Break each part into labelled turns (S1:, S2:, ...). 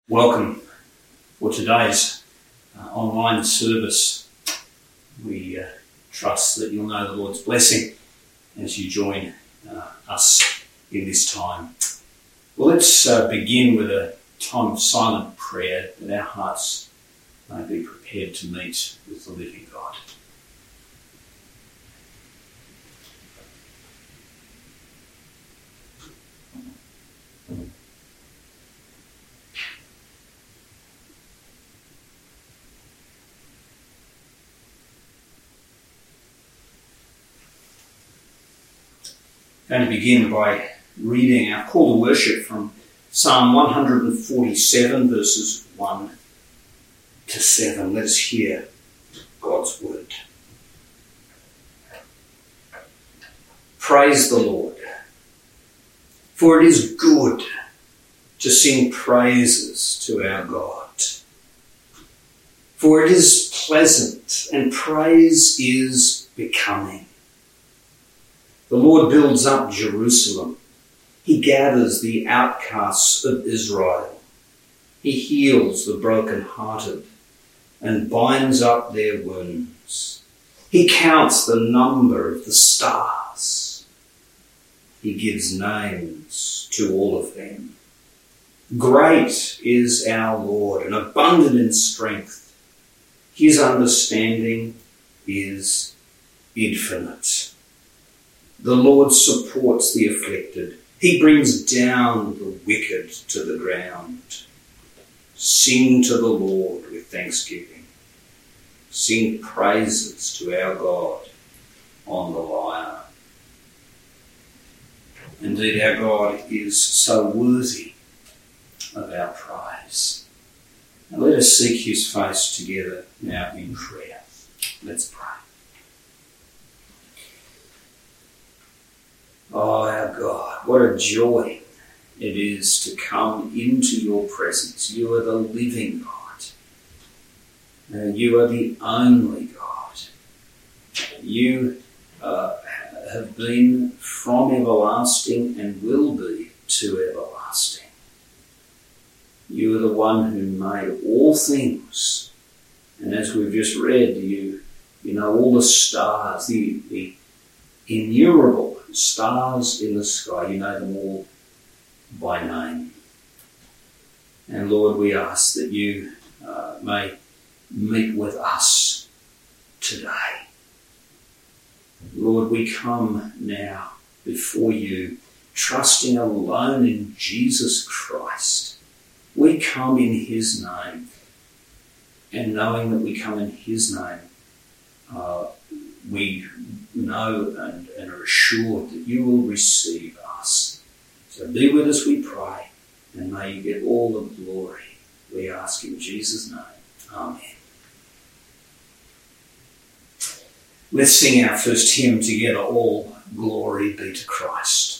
S1: Welcome for today's online service. We trust that you'll know the Lord's blessing as you join us in this time. Well, let's begin with a time of silent prayer that our hearts may be prepared to meet with the living God. I'm going to begin by reading our call to worship from Psalm 147, verses 1 to 7. Let us hear God's word. Praise the Lord, for it is good to sing praises to our God. For it is pleasant, and praise is becoming. The Lord builds up Jerusalem. He gathers the outcasts of Israel. He heals the brokenhearted and binds up their wounds. He counts the number of the stars. He gives names to all of them. Great is our Lord and abundant in strength. His understanding is infinite. The Lord supports the afflicted. He brings down the wicked to the ground. Sing to the Lord with thanksgiving. Sing praises to our God on the lyre. Indeed, our God is so worthy of our praise. Now let us seek his face together now in prayer. Let's pray. Oh, our God, what a joy it is to come into your presence. You are the living God. You are the only God. You have been from everlasting and will be to everlasting. You are the one who made all things. And as we've just read, you know all the stars, the innumerable stars in the sky. You know them all by name. And Lord, we ask that you may meet with us today. Lord, we come now before you, trusting alone in Jesus Christ. We come in his name, and knowing that we come in his name, we know and are assured that you will receive us. So be with us, we pray, and may you get all the glory. We ask in Jesus' name. Amen. Let's sing our first hymn together, All Glory Be to Christ.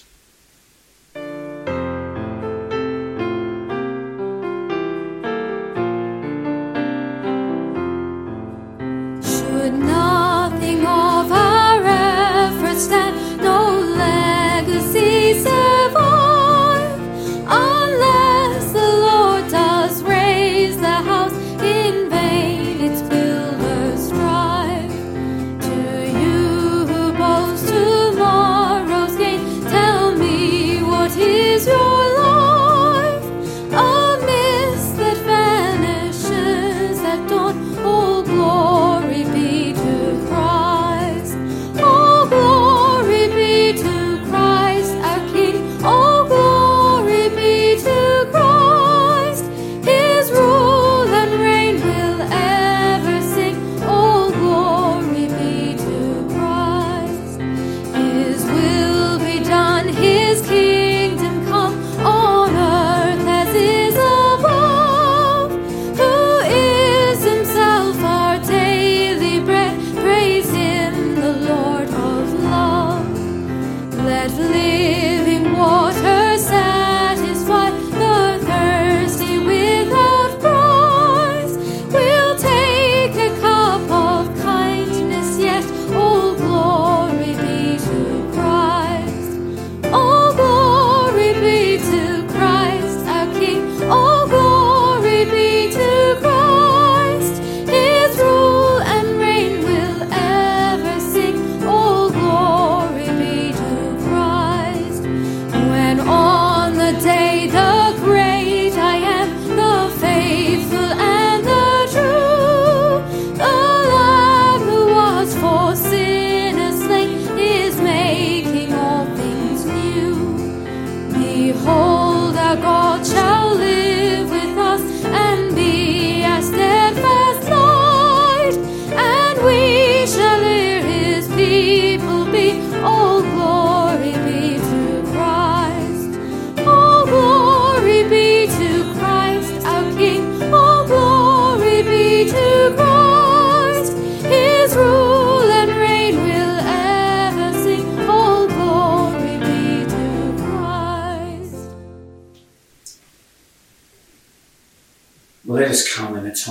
S2: Glory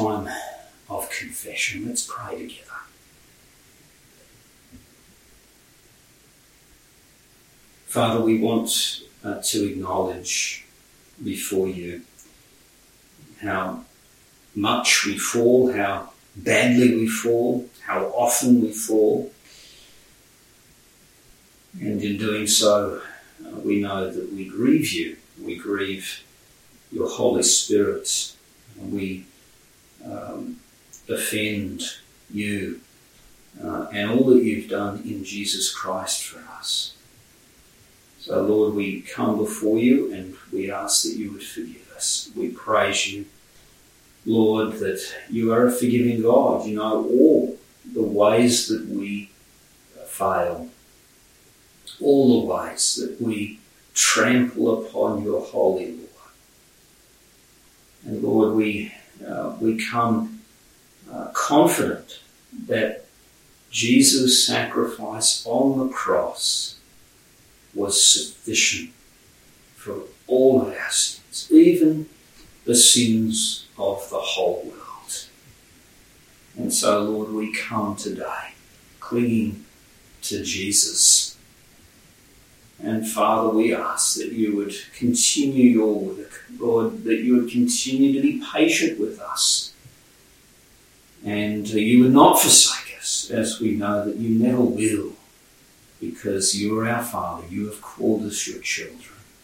S1: time of confession. Let's pray together. Father, we want to acknowledge before you how much we fall, how badly we fall, how often we fall. And in doing so, we know that we grieve you. We grieve your Holy Spirit. We offend you and all that you've done in Jesus Christ for us. So, Lord, we come before you and we ask that you would forgive us. We praise you, Lord, that you are a forgiving God. You know all the ways that we fail, all the ways that we trample upon your holy law. And Lord, we come confident that Jesus' sacrifice on the cross was sufficient for all of our sins, even the sins of the whole world. And so, Lord, we come today clinging to Jesus. And Father, we ask that you would continue your work, Lord, that you would continue to be patient with us. And you would not forsake us, as we know that you never will, because you are our Father. You have called us your children.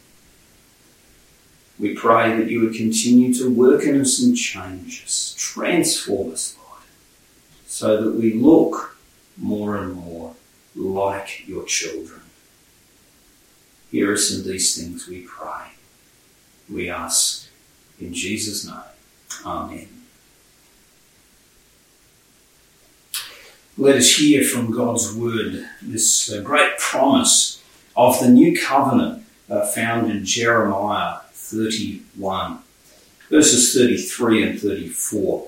S1: We pray that you would continue to work in us and change us, transform us, Lord, so that we look more and more like your children. Hear us in these things, we pray. We ask in Jesus' name. Amen. Let us hear from God's word this great promise of the new covenant found in Jeremiah 31, verses 33 and 34.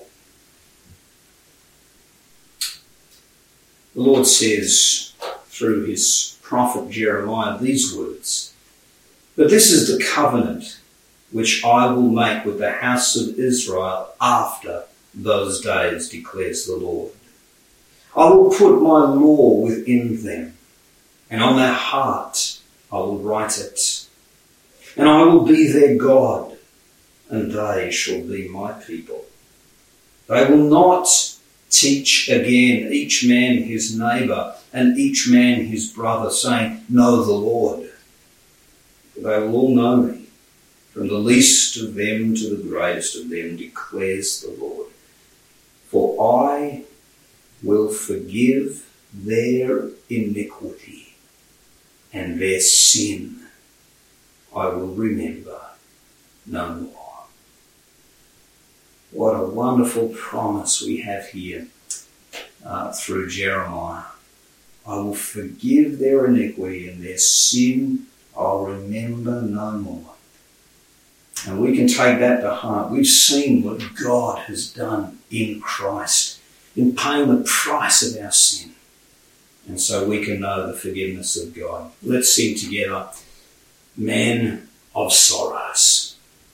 S1: The Lord says through his prophet Jeremiah these words, "But this is the covenant which I will make with the house of Israel after those days, declares the Lord. I will put my law within them, and on their heart I will write it. And I will be their God, and they shall be my people. They will not teach again each man his neighbour and each man his brother, saying, 'Know the Lord.' They will all know me, from the least of them to the greatest of them, declares the Lord. For I will forgive their iniquity, and their sin I will remember no more." What a wonderful promise we have here through Jeremiah. I will forgive their iniquity, and their sin I'll remember no more. And we can take that to heart. We've seen what God has done in Christ, in paying the price of our sin. And so we can know the forgiveness of God. Let's sing together, Man of Sorrows.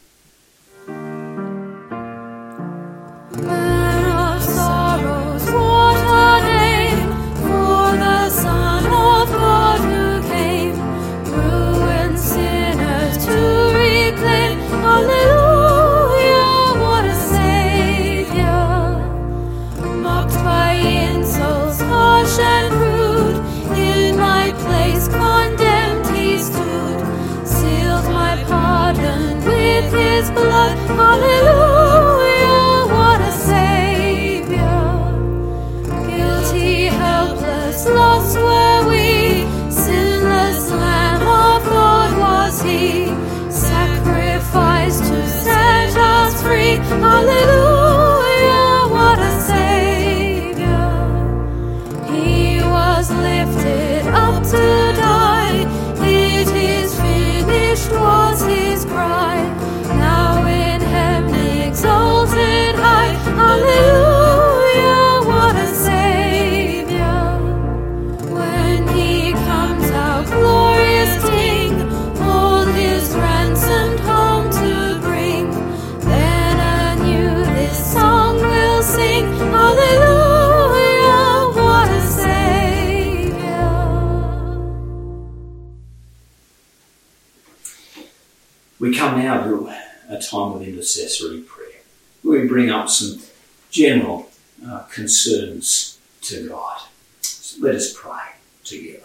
S2: Man of sorrows, what a name for the Son of God who came, ruined sinners to reclaim. Hallelujah, what a Saviour! Mocked by insults, harsh and rude, in my place condemned he stood, sealed my pardon with his blood. Hallelujah, what a Saviour! Guilty, helpless, lost were we, sinless Lamb of God was he, sacrificed to set us free. Hallelujah, what a Saviour! He was lifted up to die, it is finished was his cry, now in heaven exalted high. Hallelujah, what a Saviour! When he comes our glorious King, all his ransomed home to bring, then a new
S1: we come now to a time of intercessory prayer. We bring up some general concerns to God. So let us pray together.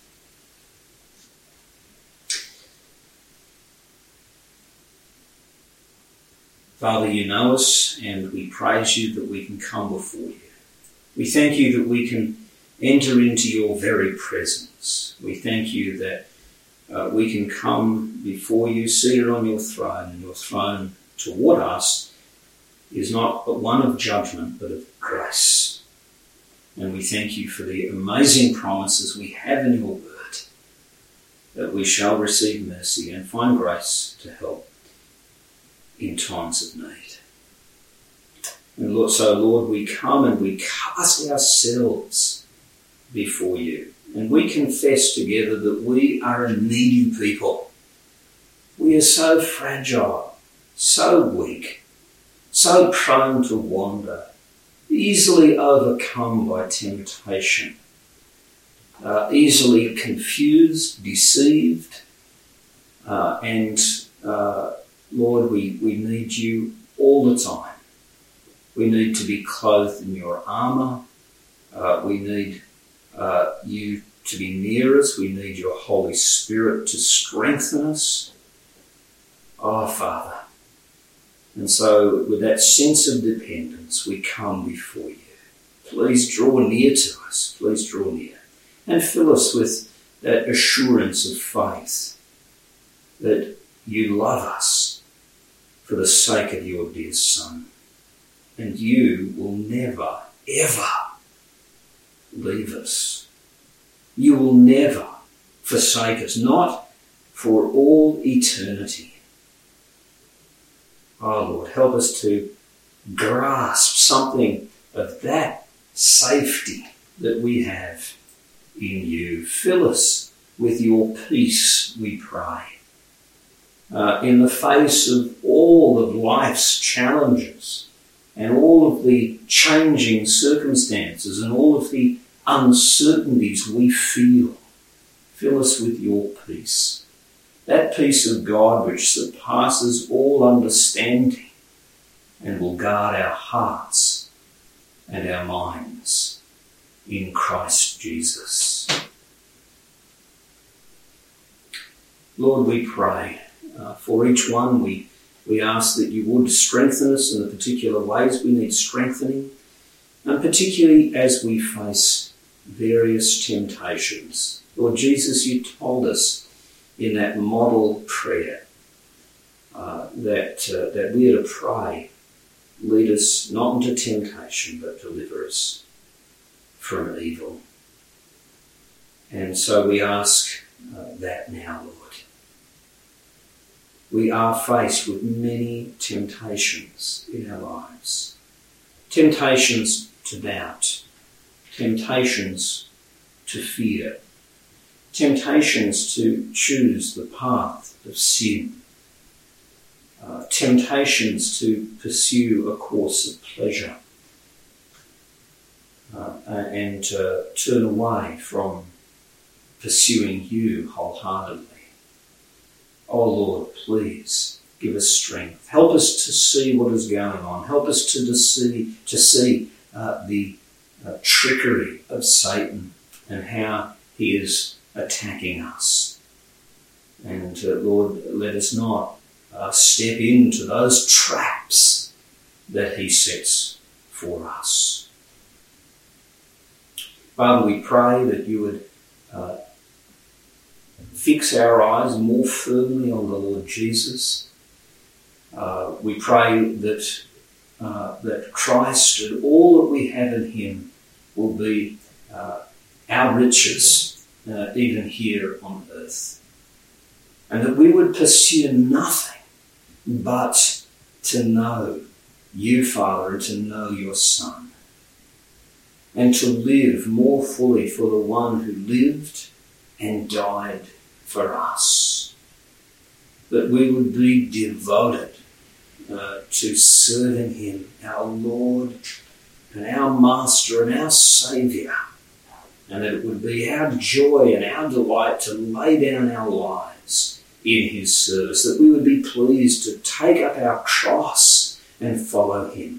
S1: Father, you know us, and we praise you that we can come before you. We thank you that we can enter into your very presence. We thank you that we can come before you, seated on your throne, and your throne toward us is not but one of judgment, but of grace. And we thank you for the amazing promises we have in your word, that we shall receive mercy and find grace to help in times of need. And Lord, we come and we cast ourselves before you. And we confess together that we are a needy people. We are so fragile, so weak, so prone to wander, easily overcome by temptation, easily confused, deceived, and Lord, we need you all the time. We need to be clothed in your armour. We need you to be near us. We need your Holy Spirit to strengthen us. Oh, Father. And so with that sense of dependence, we come before you. Please draw near to us. Please draw near. And fill us with that assurance of faith that you love us for the sake of your dear Son. And you will never, ever leave us. You will never forsake us, not for all eternity. Oh Lord, help us to grasp something of that safety that we have in you. Fill us with your peace, we pray. In the face of all of life's challenges and all of the changing circumstances and all of the uncertainties we feel, fill us with your peace. That peace of God which surpasses all understanding and will guard our hearts and our minds in Christ Jesus. Lord, we pray for each one. We ask that you would strengthen us in the particular ways we need strengthening, and particularly as we face various temptations. Lord Jesus, you told us in that model prayer that we are to pray, lead us not into temptation, but deliver us from evil. And so we ask that now, Lord. We are faced with many temptations in our lives. Temptations to doubt, temptations to fear, temptations to choose the path of sin, temptations to pursue a course of pleasure, and turn away from pursuing you wholeheartedly. Oh Lord, please give us strength. Help us to see what is going on. Help us to see the trickery of Satan and how he is attacking us. And Lord, let us not step into those traps that he sets for us. Father, we pray that you would fix our eyes more firmly on the Lord Jesus. We pray that Christ and all that we have in him will be our riches, even here on earth. And that we would pursue nothing but to know you, Father, and to know your Son. And to live more fully for the one who lived and died for us. That we would be devoted to serving him, our Lord and our Master and our Saviour. And that it would be our joy and our delight to lay down our lives in his service, that we would be pleased to take up our cross and follow him.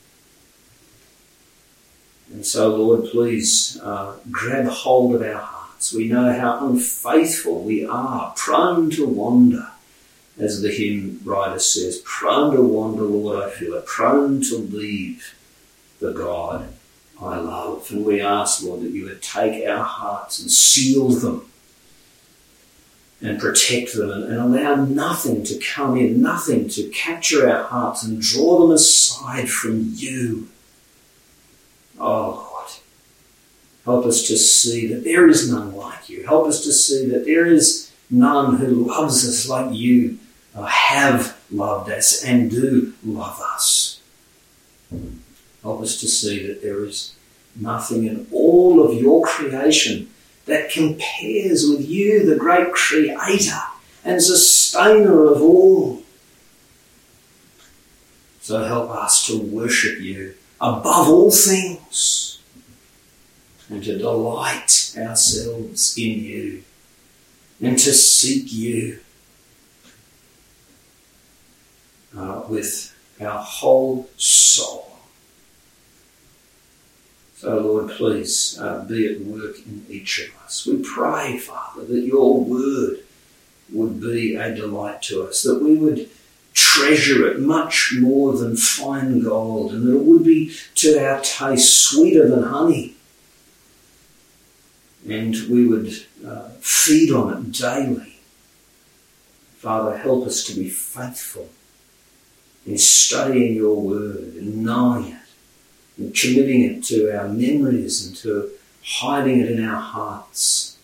S1: And so, Lord, please grab hold of our hearts. We know how unfaithful we are, prone to wander, as the hymn writer says, prone to wander, Lord, I feel it, prone to leave the God I love. And we ask, Lord, that you would take our hearts and seal them and protect them and allow nothing to come in, nothing to capture our hearts and draw them aside from you. Oh, Lord, help us to see that there is none like you. Help us to see that there is none who loves us like you have loved us and do love us. Help us to see that there is nothing in all of your creation that compares with you, the great creator and sustainer of all. So help us to worship you above all things and to delight ourselves in you and to seek you with our whole soul. So, Lord, please be at work in each of us. We pray, Father, that your word would be a delight to us, that we would treasure it much more than fine gold, and that it would be to our taste sweeter than honey. And we would feed on it daily. Father, help us to be faithful in studying your word and knowing it, and committing it to our memories and to hiding it in our hearts.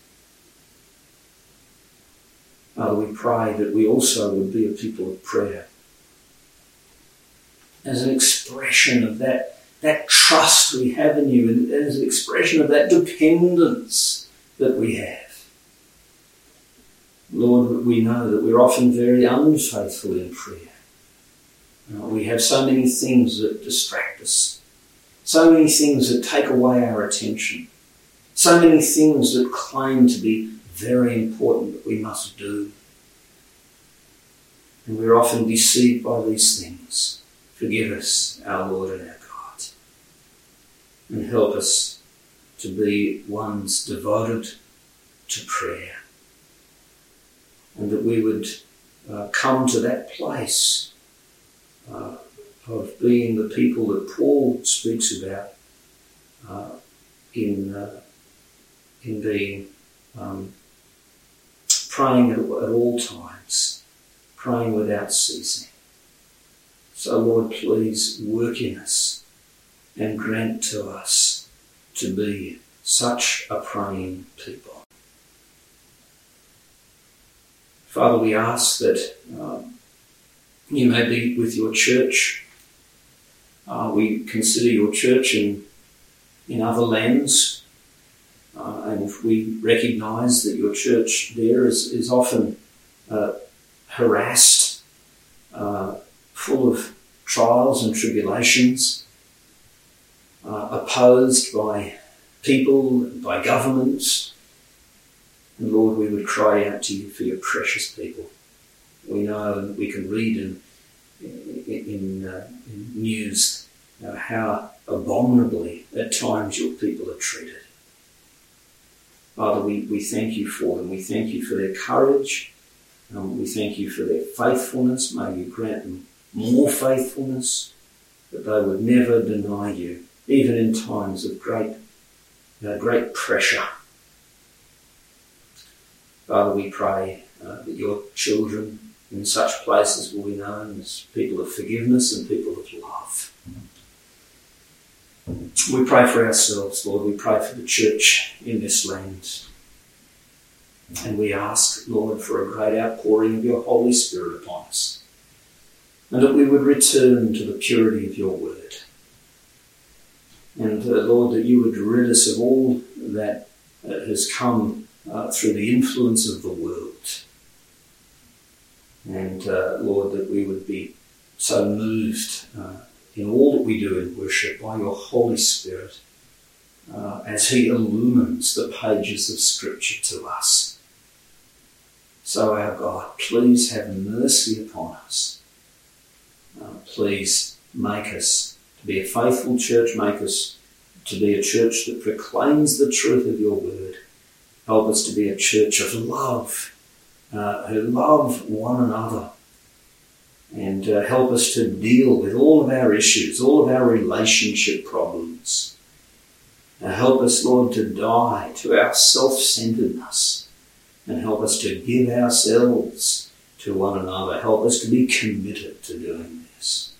S1: Father, we pray that we also would be a people of prayer as an expression of that trust we have in you, and as an expression of that dependence that we have. Lord, we know that we're often very unfaithful in prayer. We have so many things that distract us, so many things that take away our attention, so many things that claim to be very important that we must do. And we're often deceived by these things. Forgive us, our Lord and our God, and help us to be ones devoted to prayer, and that we would come to that place of being the people that Paul speaks about in being praying at all times, praying without ceasing. So, Lord, please work in us and grant to us to be such a praying people. Father, we ask that you may be with your church. We consider your church in other lands, and we recognise that your church there is often harassed, full of trials and tribulations, opposed by people, by governments. And Lord, we would cry out to you for your precious people. We know and we can read in news how abominably at times your people are treated. Father, we thank you for them. We thank you for their courage. We thank you for their faithfulness. May you grant them more faithfulness, that they would never deny you, even in times of great pressure. Father, we pray that your children in such places will be known as people of forgiveness and people of love. We pray for ourselves, Lord. We pray for the church in this land. And we ask, Lord, for a great outpouring of your Holy Spirit upon us, and that we would return to the purity of your word. And, Lord, that you would rid us of all that has come through the influence of the world. And, Lord, that we would be so moved in all that we do in worship by your Holy Spirit as he illumines the pages of Scripture to us. So our God, please have mercy upon us. Please make us to be a faithful church. Make us to be a church that proclaims the truth of your word. Help us to be a church of love, who love one another. And help us to deal with all of our issues, all of our relationship problems. Help us, Lord, to die to our self-centeredness and help us to give ourselves to one another. Help us to be committed to doing this.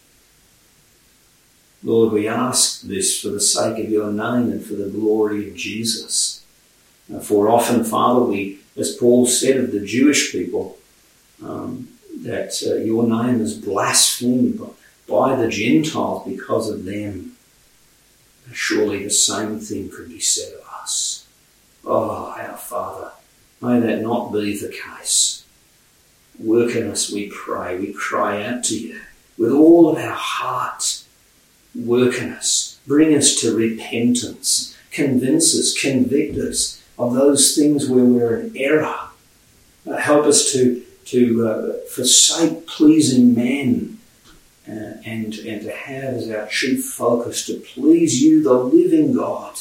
S1: Lord, we ask this for the sake of your name and for the glory of Jesus. For often, Father, we, as Paul said of the Jewish people, that your name is blasphemed by the Gentiles because of them. Surely the same thing could be said of us. Oh, our Father, may that not be the case. Work in us, we pray. We cry out to you with all of our heart. Work in us. Bring us to repentance. Convince us, convict us of those things where we're in error. Help us to forsake pleasing men and to have as our chief focus to please you, the living God.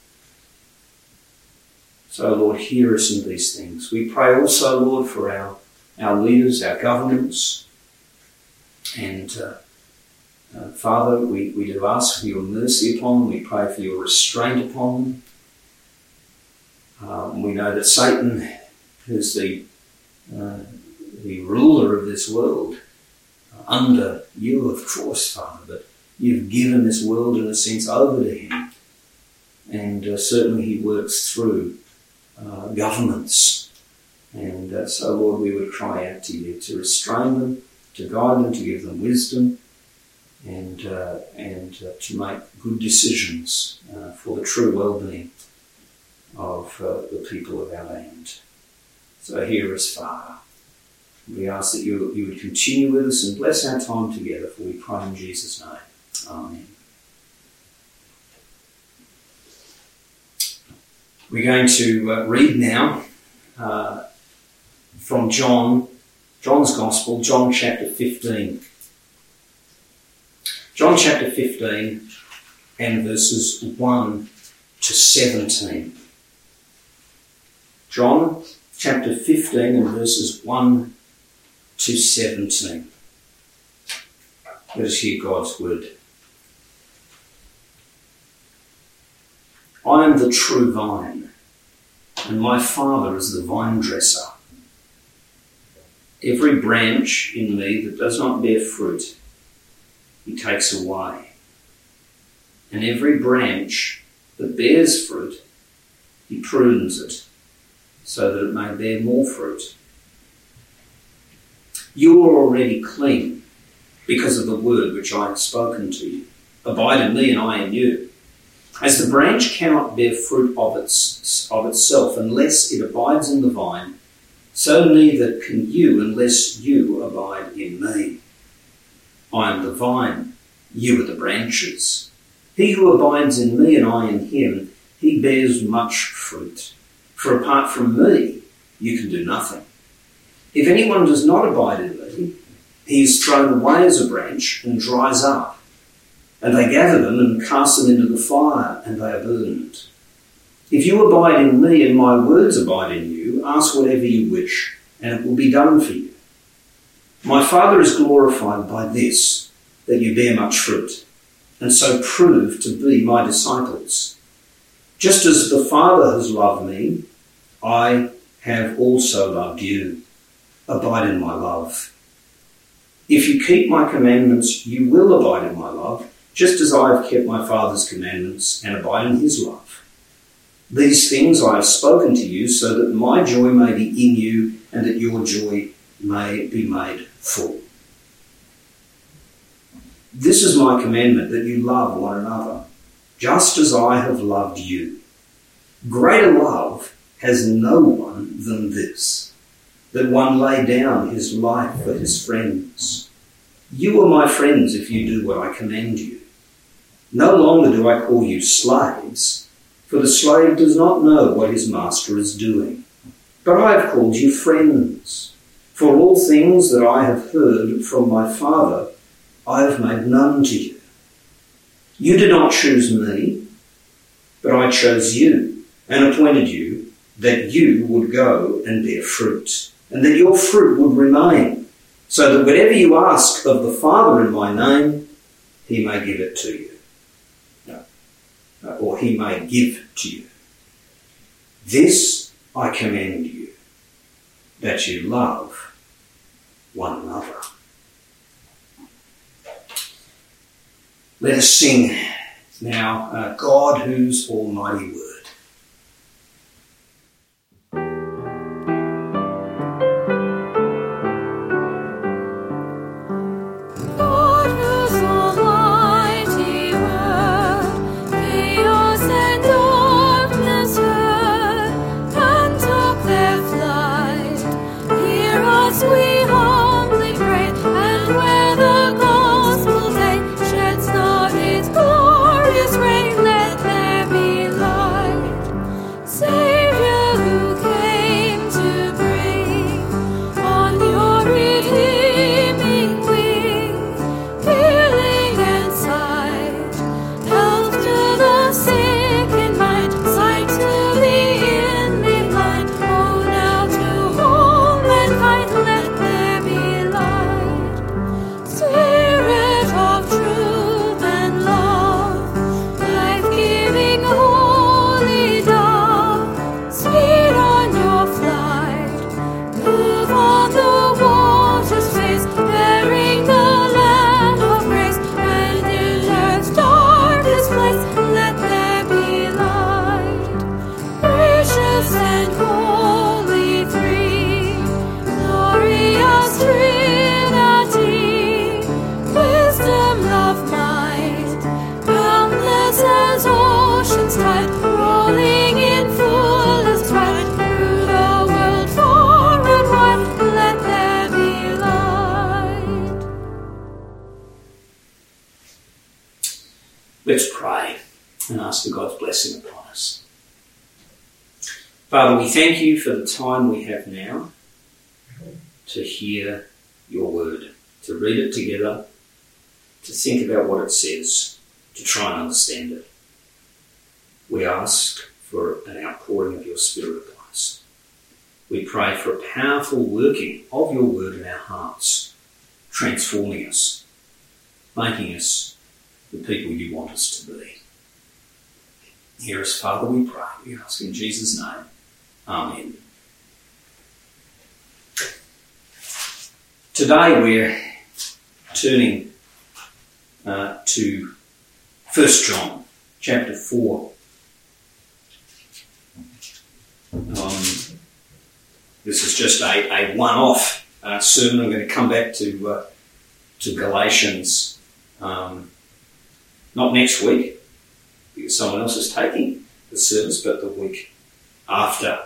S1: So, Lord, hear us in these things. We pray also, Lord, for our leaders, our governments. And, Father, we do ask for your mercy upon them. We pray for your restraint upon them. We know that Satan is the ruler of this world, under you, of course, Father, but you've given this world, in a sense, over to him. And certainly he works through governments. And so, Lord, we would cry out to you to restrain them, to guide them, to give them wisdom, and to make good decisions for the true well-being of the people of our land. So hear us, Father. We ask that you would continue with us and bless our time together, for we pray in Jesus' name. Amen. We're going to read now from John's Gospel, John chapter 15. John chapter 15 and verses 1 to 17. John chapter 15 and verses 1 to 17. Let us hear God's word. I am the true vine, and my Father is the vine dresser. Every branch in me that does not bear fruit, he takes away. And every branch that bears fruit, he prunes it, so that it may bear more fruit. You are already clean because of the word which I have spoken to you. Abide in me and I in you. As the branch cannot bear fruit of itself unless it abides in the vine, so neither can you unless you abide in me. I am the vine, you are the branches. He who abides in me and I in him, he bears much fruit. For apart from me, you can do nothing. If anyone does not abide in me, he is thrown away as a branch and dries up. And they gather them and cast them into the fire, and they are burned. If you abide in me and my words abide in you, ask whatever you wish, and it will be done for you. My Father is glorified by this, that you bear much fruit, and so prove to be my disciples. Just as the Father has loved me, I have also loved you. Abide in my love. If you keep my commandments, you will abide in my love, just as I have kept my Father's commandments and abide in his love. These things I have spoken to you, so that my joy may be in you and that your joy may be made full. This is my commandment, that you love one another, just as I have loved you. Greater love has no one than this, that one lay down his life for his friends. You are my friends if you do what I command you. No longer do I call you slaves, for the slave does not know what his master is doing. but I have called you friends. For all things that I have heard from my Father, I have made known to you. You did not choose me, but I chose you and appointed you that you would go and bear fruit, and that your fruit would remain, so that whatever you ask of the Father in my name, he may give it to you. Or he may give to you. This I command you, that you love one another. Let us sing now, God whose almighty word. Let's pray and ask for God's blessing upon us. Father, we thank you for the time we have now to hear your word, to read it together, to think about what it says, to try and understand it. We ask for an outpouring of your Spirit upon us. We pray for a powerful working of your word in our hearts, transforming us, making us the people you want us to be. Hear us, Father, we pray. We ask in Jesus' name. Amen. Today we're turning to 1 John chapter 4. This is just a one-off sermon. I'm going to come back to Galatians not next week, because someone else is taking the service, but the week after.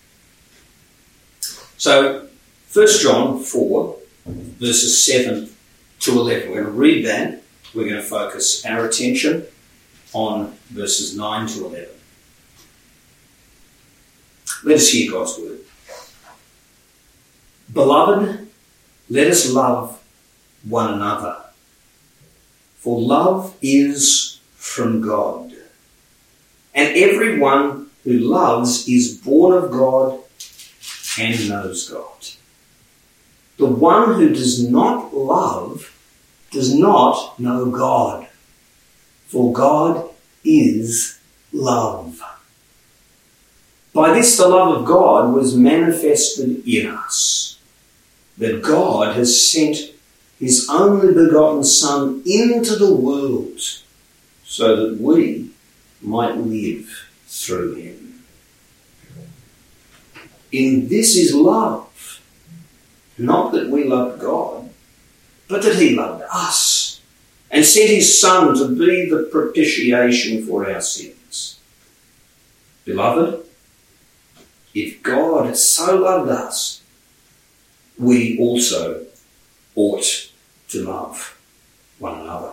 S1: So, 1 John 4, verses 7 to 11. We're going to read that. We're going to focus our attention on verses 9 to 11. Let us hear God's word. Beloved, let us love one another, for love is from God. And everyone who loves is born of God and knows God. The one who does not love does not know God, for God is love. By this the love of God was manifested in us, that God has sent his only begotten Son into the world so that we might live through him. In this is love, not that we loved God, but that he loved us and sent his Son to be the propitiation for our sins. Beloved, if God has so loved us, we also ought to love one another.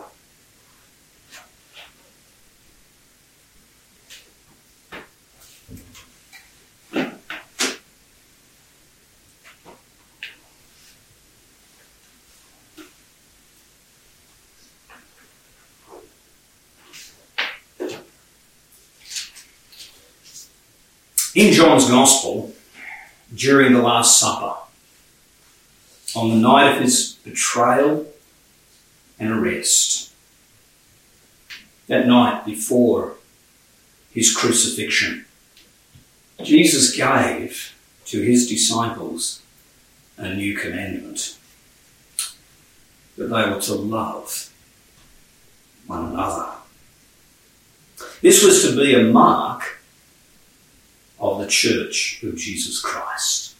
S1: In John's Gospel, during the Last Supper, on the night of his betrayal and arrest, that night before his crucifixion, Jesus gave to his disciples a new commandment, that they were to love one another. This was to be a mark of the Church of Jesus Christ.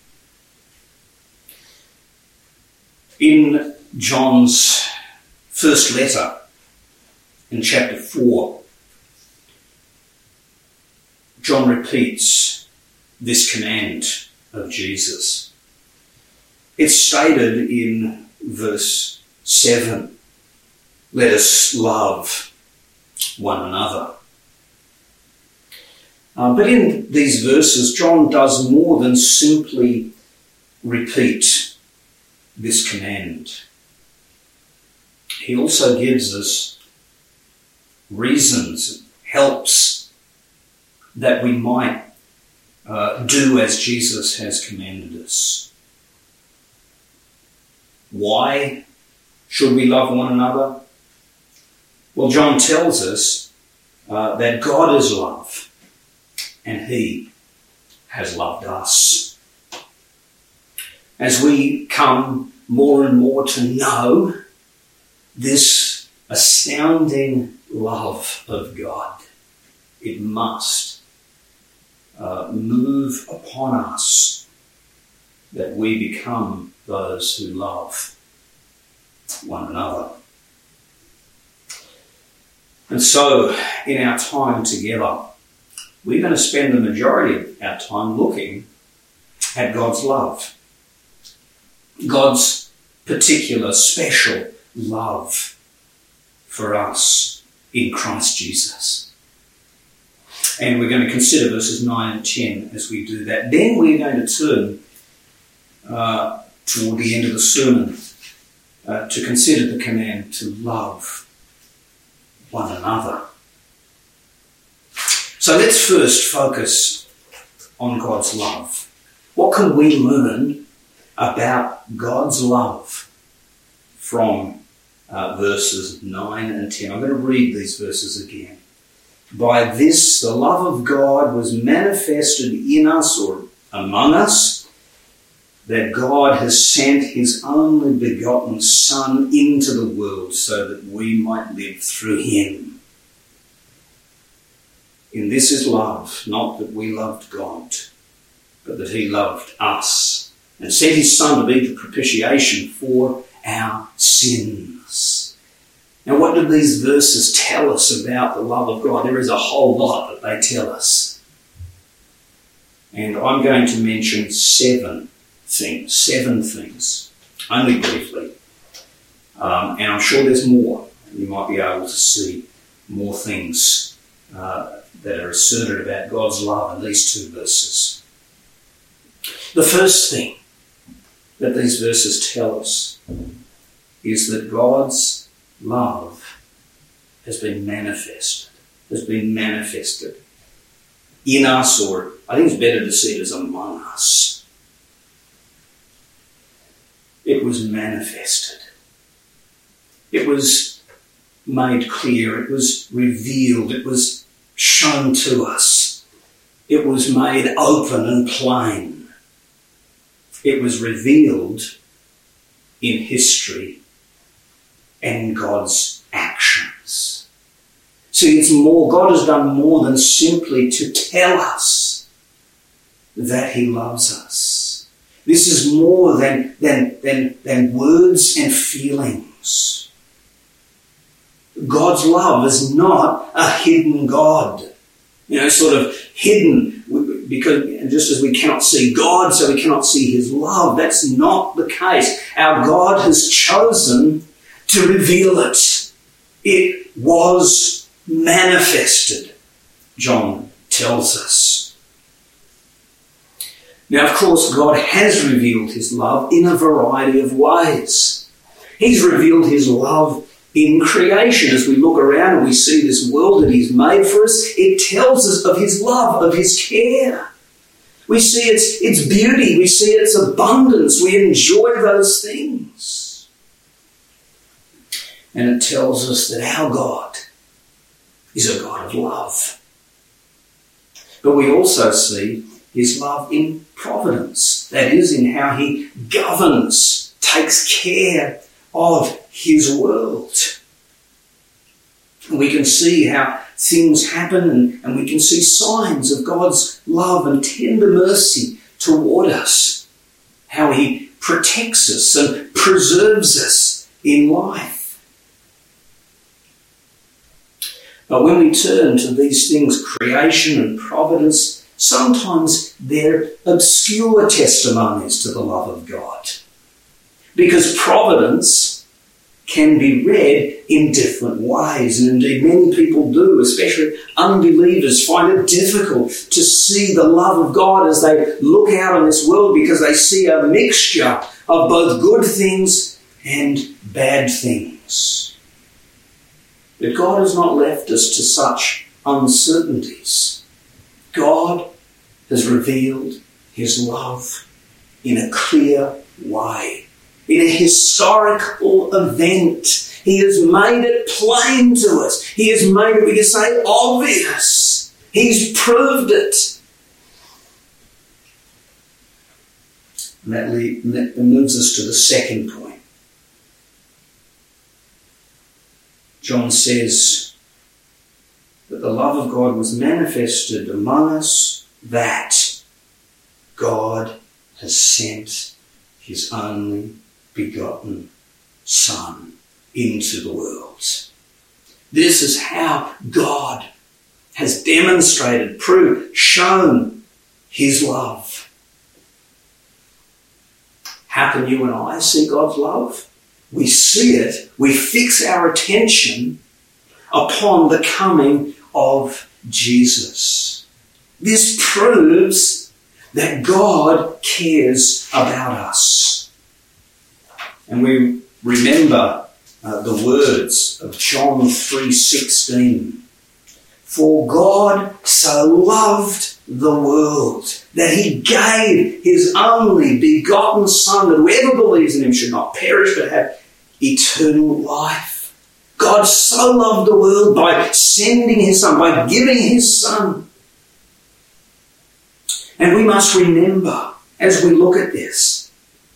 S1: In John's first letter, in chapter 4, John repeats this command of Jesus. It's stated in verse 7, let us love one another. But in these verses, John does more than simply repeat this command. He also gives us reasons, helps that we might do as Jesus has commanded us. Why should we love one another? Well, John tells us that God is love, and he has loved us. As we come more and more to know this astounding love of God, it must move upon us that we become those who love one another. And so, in our time together, we're going to spend the majority of our time looking at God's love. God's particular, special love for us in Christ Jesus. And we're going to consider verses 9 and 10 as we do that. Then we're going to turn toward the end of the sermon to consider the command to love one another. So let's first focus on God's love. What can we learn about God's love from verses 9 and 10? I'm going to read these verses again. By this, the love of God was manifested in us or among us, that God has sent his only begotten Son into the world so that we might live through him. In this is love, not that we loved God, but that he loved us and sent his Son to be the propitiation for our sins. Now, what do these verses tell us about the love of God? There is a whole lot that they tell us. And I'm going to mention seven things, only briefly. And I'm sure there's more. You might be able to see more things that are asserted about God's love in these two verses. The first thing that these verses tell us is that God's love has been manifested in us, or I think it's better to see it as among us. It was manifested. It was made clear. It was revealed. It was shown to us. It was made open and plain. It was revealed in history and in God's actions. See, it's more. God has done more than simply to tell us that he loves us. This is more than words and feelings. God's love is not a hidden God. Sort of hidden, because just as we cannot see God, so we cannot see his love. That's not the case. Our God has chosen to reveal it. It was manifested, John tells us. Now, of course, God has revealed his love in a variety of ways. He's revealed his love in creation, as we look around and we see this world that he's made for us, it tells us of his love, of his care. We see its beauty, we see its abundance, we enjoy those things. And it tells us that our God is a God of love. But we also see his love in providence, that is, in how he governs, takes care of his world. And we can see how things happen and we can see signs of God's love and tender mercy toward us, how he protects us and preserves us in life. But when we turn to these things, creation and providence, sometimes they're obscure testimonies to the love of God. Because providence can be read in different ways, and indeed many people do, especially unbelievers, find it difficult to see the love of God as they look out on this world, because they see a mixture of both good things and bad things. But God has not left us to such uncertainties. God has revealed his love in a clear way, in a historical event. He has made it plain to us. He has made it, we can say, obvious. He's proved it. And that moves us to the second point. John says that the love of God was manifested among us, that God has sent his only begotten Son into the world. This is how God has demonstrated, proved, shown his love. How can you and I see God's love? We see it, we fix our attention upon the coming of Jesus. This proves that God cares about us. And we remember the words of John 3:16. For God so loved the world that he gave his only begotten Son, that whoever believes in him should not perish but have eternal life. God so loved the world by sending his Son, by giving his Son. And we must remember, as we look at this,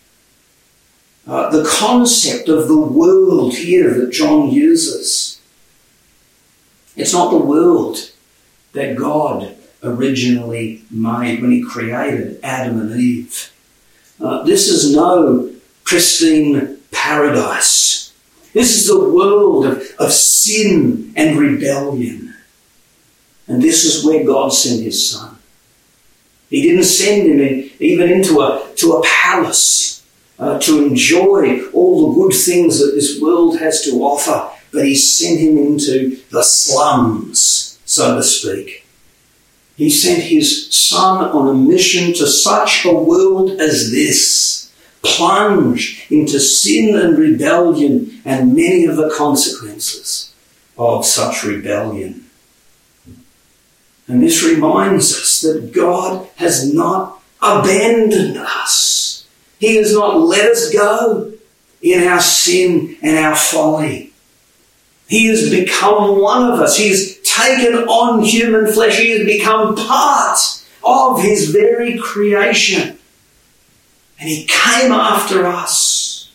S1: the concept of the world here that John uses. It's not the world that God originally made when he created Adam and Eve. This is no pristine paradise. This is a world of sin and rebellion. And this is where God sent his Son. He didn't send him even into a palace to enjoy all the good things that this world has to offer, but he sent him into the slums, so to speak. He sent his Son on a mission to such a world as this, plunged into sin and rebellion and many of the consequences of such rebellion. And this reminds us that God has not abandoned us. He has not let us go in our sin and our folly. He has become one of us. He has taken on human flesh. He has become part of his very creation. And he came after us.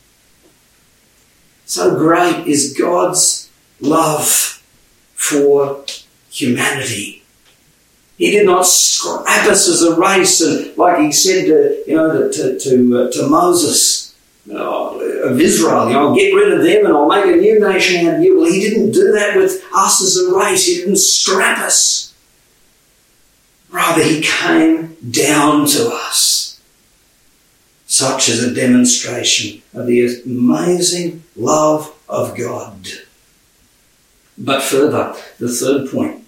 S1: So great is God's love for humanity. He did not scrap us as a race, and like he said to Moses of Israel, I'll get rid of them and I'll make a new nation out of you. Well, he didn't do that with us as a race. He didn't scrap us. Rather, he came down to us. Such is a demonstration of the amazing love of God. But further, the third point.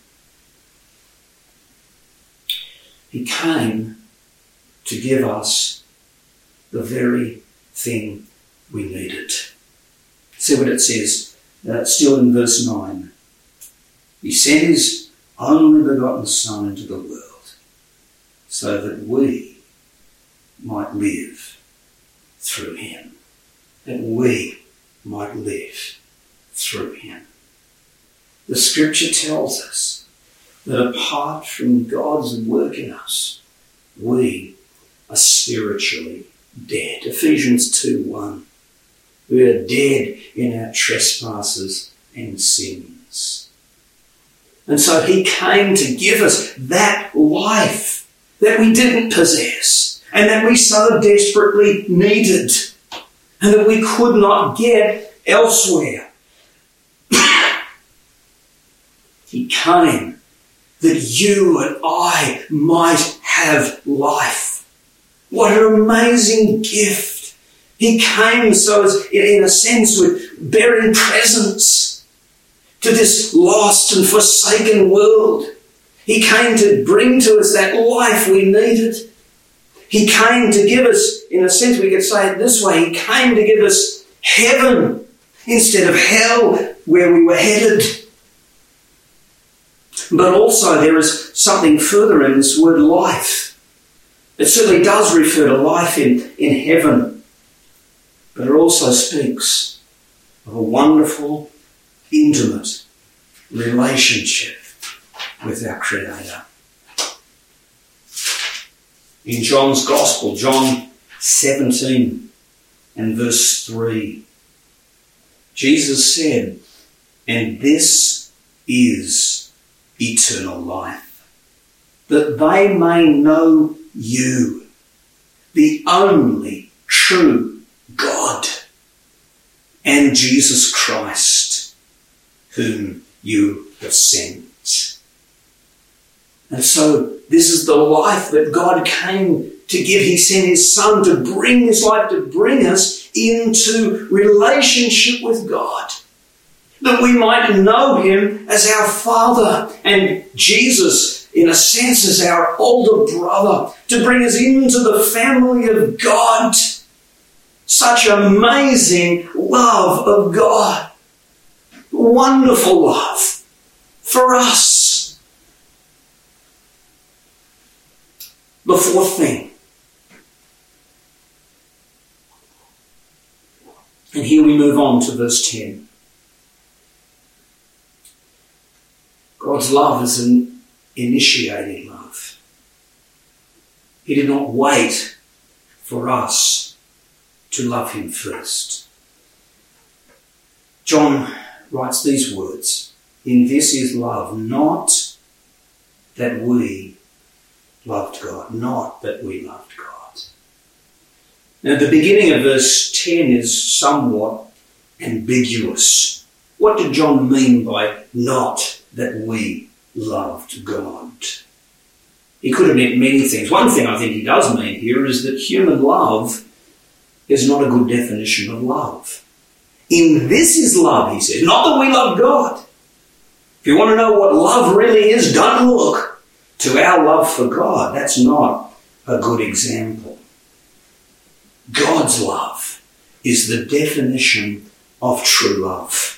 S1: He came to give us the very thing we needed. See what it says still in verse 9. He sent his only begotten Son into the world so that we might live through him. That we might live through him. The scripture tells us that apart from God's work in us, we are spiritually dead. Ephesians 2:1. We are dead in our trespasses and sins. And so he came to give us that life that we didn't possess and that we so desperately needed and that we could not get elsewhere. He came that you and I might have life. What an amazing gift. He came so as, in a sense, with bearing presence to this lost and forsaken world. He came to bring to us that life we needed. He came to give us, in a sense we could say it this way, he came to give us heaven instead of hell where we were headed. But also there is something further in this word life. It certainly does refer to life in heaven. But it also speaks of a wonderful, intimate relationship with our Creator. In John's Gospel, John 17 and verse 3, Jesus said, "And this is eternal life, that they may know you, the only true God, and Jesus Christ, whom you have sent." And so this is the life that God came to give. He sent his Son to bring this life, to bring us into relationship with God, that we might know him as our Father and Jesus, in a sense, as our older brother, to bring us into the family of God. Such amazing love of God. Wonderful love for us. The fourth thing. And here we move on to verse 10. God's love is an initiating love. He did not wait for us to love him first. John writes these words, "In this is love, not that we loved God," not that we loved God. Now the beginning of verse 10 is somewhat ambiguous. What did John mean by not that we loved God? He could have meant many things. One thing I think he does mean here is that human love is not a good definition of love. In this is love, he says, not that we love God. If you want to know what love really is, don't look to our love for God. That's not a good example. God's love is the definition of true love.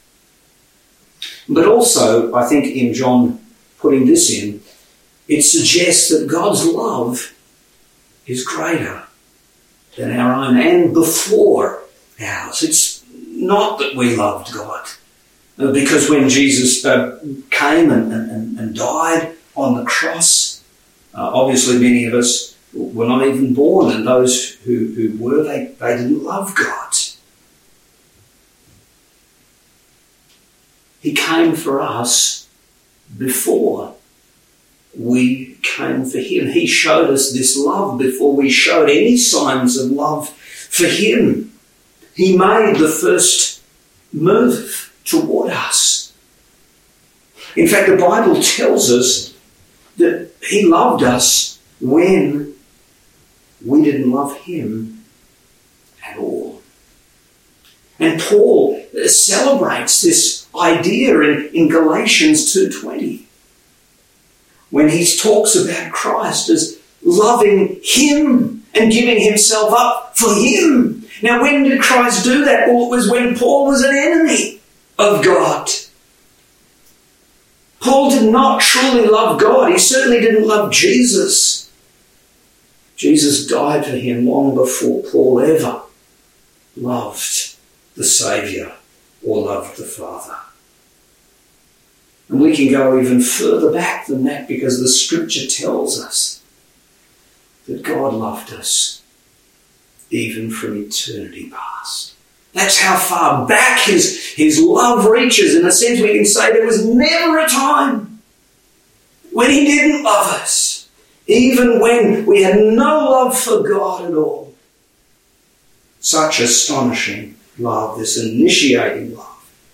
S1: But also, I think in John putting this in, it suggests that God's love is greater than our own and before ours. It's not that we loved God, because when Jesus came and died on the cross, obviously many of us were not even born, and those who were, they didn't love God. He came for us before we came for him. He showed us this love before we showed any signs of love for him. He made the first move toward us. In fact, the Bible tells us that he loved us when we didn't love him at all. And Paul celebrates this idea in Galatians 2:20 when he talks about Christ as loving him and giving himself up for him. Now, when did Christ do that? Well, it was when Paul was an enemy. of God. Paul did not truly love God. He certainly didn't love Jesus. Jesus died for him long before Paul ever loved the Saviour or loved the Father. And we can go even further back than that, because the Scripture tells us that God loved us even from eternity past. That's how far back his love reaches. In a sense, we can say there was never a time when he didn't love us, even when we had no love for God at all. Such astonishing love, this initiating love.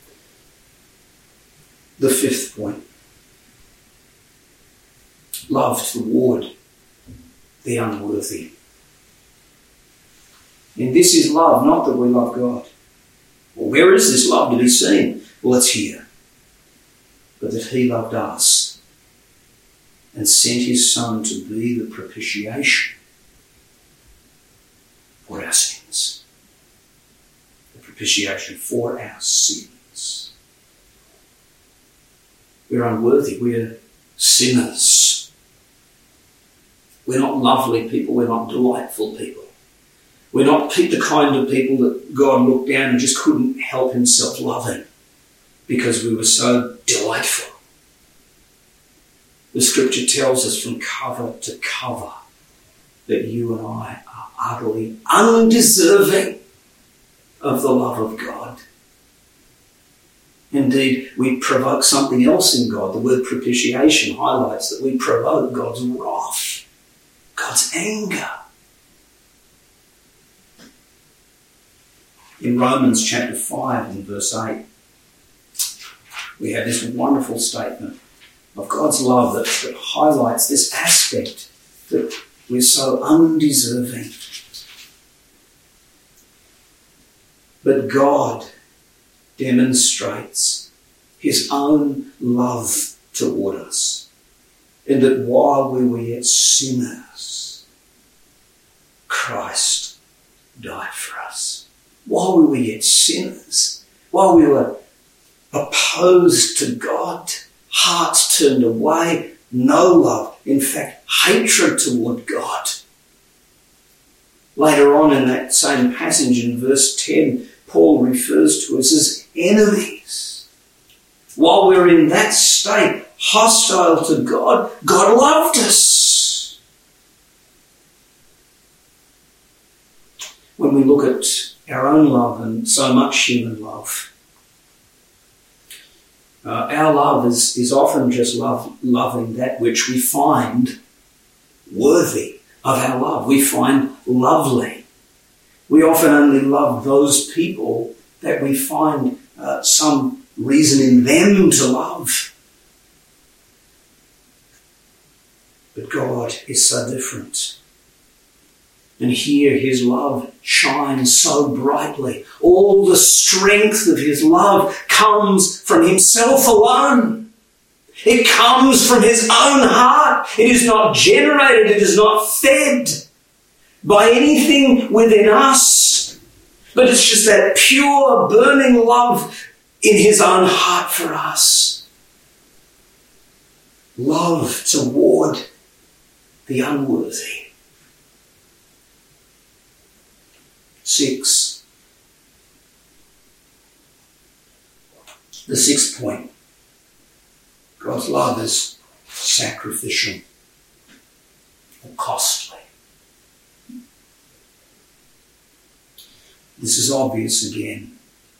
S1: The fifth point. Love toward the unworthy. And this is love, not that we love God. Well, where is this love to be seen? Well, it's here. But that he loved us and sent his Son to be the propitiation for our sins. The propitiation for our sins. We're unworthy. We're sinners. We're not lovely people. We're not delightful people. We're not the kind of people that God looked down and just couldn't help himself loving because we were so delightful. The Scripture tells us from cover to cover that you and I are utterly undeserving of the love of God. Indeed, we provoke something else in God. The word propitiation highlights that we provoke God's wrath, God's anger. In Romans chapter 5 and verse 8, we have this wonderful statement of God's love that highlights this aspect that we're so undeserving. But God demonstrates his own love toward us, in that while we were yet sinners, Christ died for us. While we were yet sinners, while we were opposed to God, hearts turned away, no love, in fact, hatred toward God. Later on in that same passage in verse 10, Paul refers to us as enemies. While we were in that state, hostile to God, God loved us. When we look at our own love and so much human love, our love is often just loving that which we find worthy of our love. We find lovely. We often only love those people that we find some reason in them to love. But God is so different. And here his love shines so brightly. All the strength of his love comes from himself alone. It comes from his own heart. It is not generated, it is not fed by anything within us. But it's just that pure, burning love in his own heart for us. Love toward the unworthy. 6. The sixth point. God's love is sacrificial or costly. This is obvious again,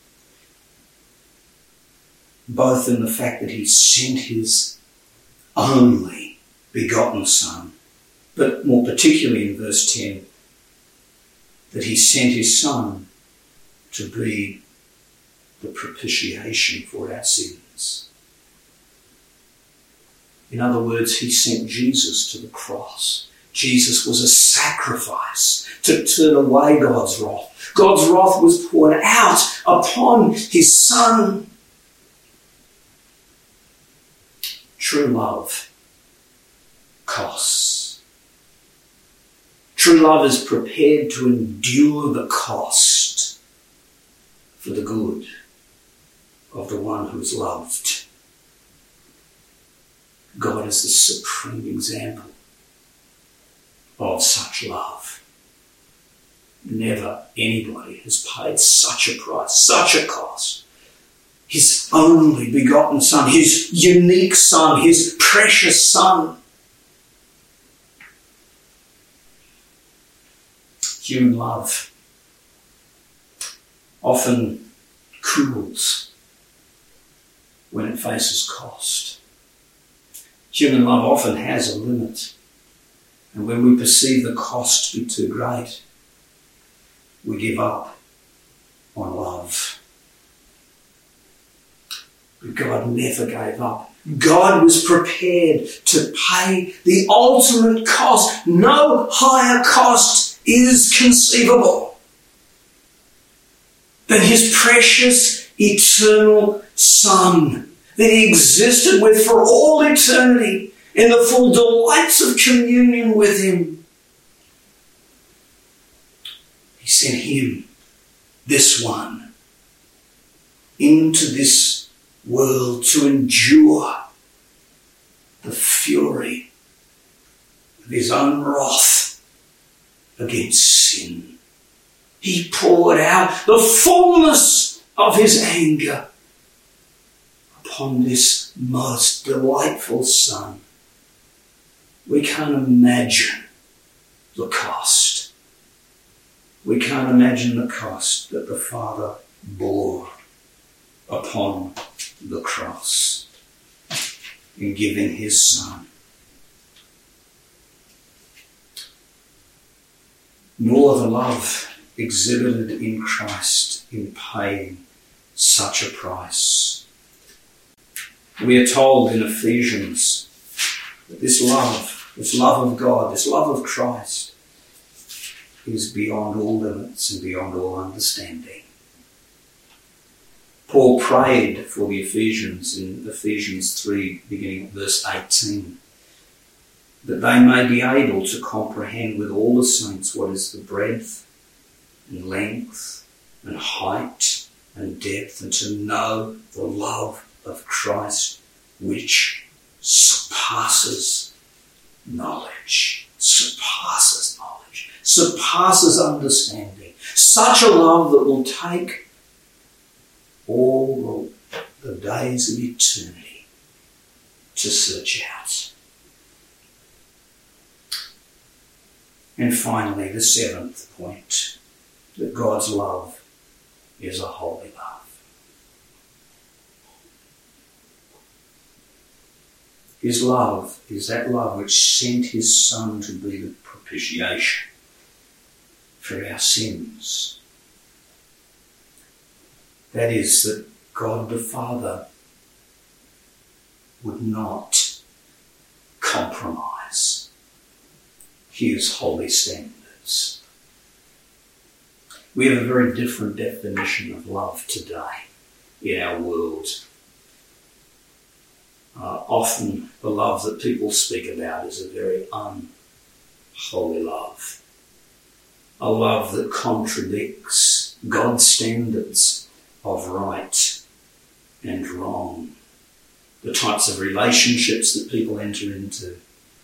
S1: both in the fact that he sent his only begotten Son, but more particularly in verse 10, that he sent his Son to be the propitiation for our sins. In other words, he sent Jesus to the cross. Jesus was a sacrifice to turn away God's wrath. God's wrath was poured out upon his Son. True love costs. True love is prepared to endure the cost for the good of the one who is loved. God is the supreme example of such love. Never anybody has paid such a price, such a cost. His only begotten Son, his unique Son, his precious Son. Human love often cools when it faces cost. Human love often has a limit, and when we perceive the cost to be too great, we give up on love. But God never gave up. God was prepared to pay the ultimate cost. No higher cost is conceivable than his precious eternal Son that he existed with for all eternity in the full delights of communion with him. He sent him, this one, into this world to endure the fury of his own wrath against sin. He poured out the fullness of his anger upon this most delightful Son. We can't imagine the cost. We can't imagine the cost that the Father bore upon the cross in giving his Son. Nor the love exhibited in Christ in paying such a price. We are told in Ephesians that this love of God, this love of Christ, is beyond all limits and beyond all understanding. Paul prayed for the Ephesians in Ephesians 3, beginning at verse 18, that they may be able to comprehend with all the saints what is the breadth and length and height and depth, and to know the love of Christ which surpasses knowledge, surpasses understanding. Such a love that will take all the days of eternity to search out. And finally, the seventh point, that God's love is a holy love. His love is that love which sent his Son to be the propitiation for our sins. That is, that God the Father would not compromise his holy standards. We have a very different definition of love today in our world. Often the love that people speak about is a very unholy love. A love that contradicts God's standards of right and wrong. The types of relationships that people enter into.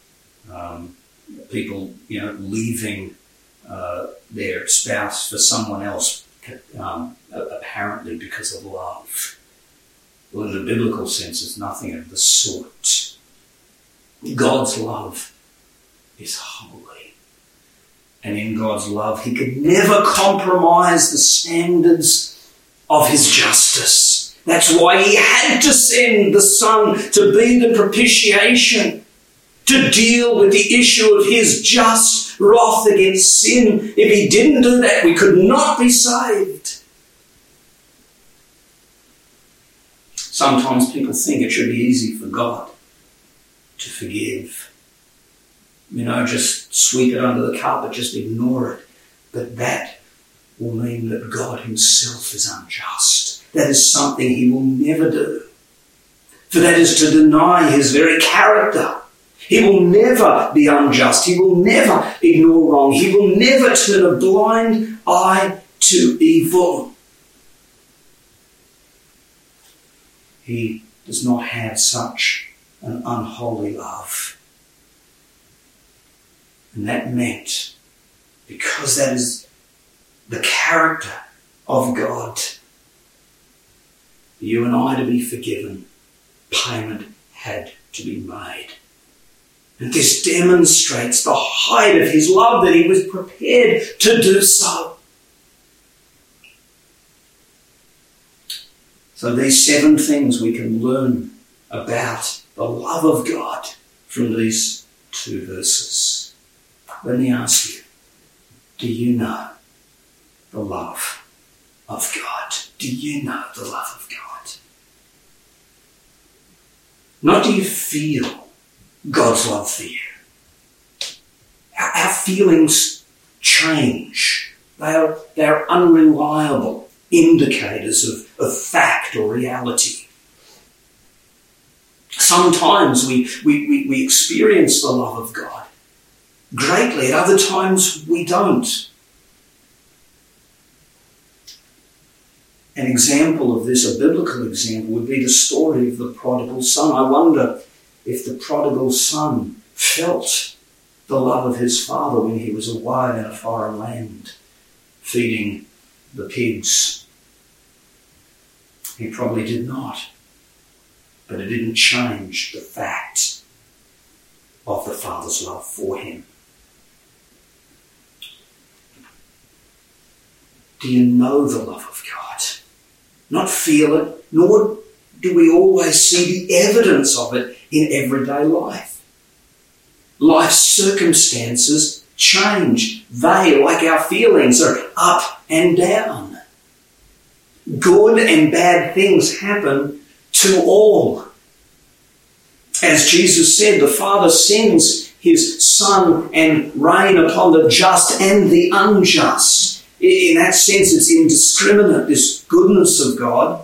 S1: People, leaving their spouse for someone else, apparently because of love. Well, in the biblical sense, it's nothing of the sort. God's love is holy. And in God's love, he could never compromise the standards of his justice. That's why he had to send the Son to be the propitiation, to deal with the issue of his just wrath against sin. If he didn't do that, we could not be saved. Sometimes people think it should be easy for God to forgive. Just sweep it under the carpet, just ignore it. But that will mean that God himself is unjust. That is something he will never do. For that is to deny his very character. He will never be unjust. He will never ignore wrong. He will never turn a blind eye to evil. he does not have such an unholy love. And that meant, because that is the character of God, you and I to be forgiven, payment had to be made. And this demonstrates the height of his love, that he was prepared to do so. So these 7 things we can learn about the love of God from these 2 verses. Let me ask you, do you know the love of God? Do you know the love of God? Not do you feel God's love for you. Our feelings change. They are unreliable indicators of fact or reality. Sometimes we experience the love of God greatly, at other times we don't. An example of this, a biblical example, would be the story of the prodigal son. I wonder if the prodigal son felt the love of his father when he was away in a foreign land, feeding the pigs. He probably did not, but it didn't change the fact of the father's love for him. Do you know the love of God? Not feel it, nor do we always see the evidence of it in everyday life. Life's circumstances change. They, like our feelings, are up and down. Good and bad things happen to all. As Jesus said, the Father sends his Son and rain upon the just and the unjust. In that sense, it's indiscriminate, this goodness of God,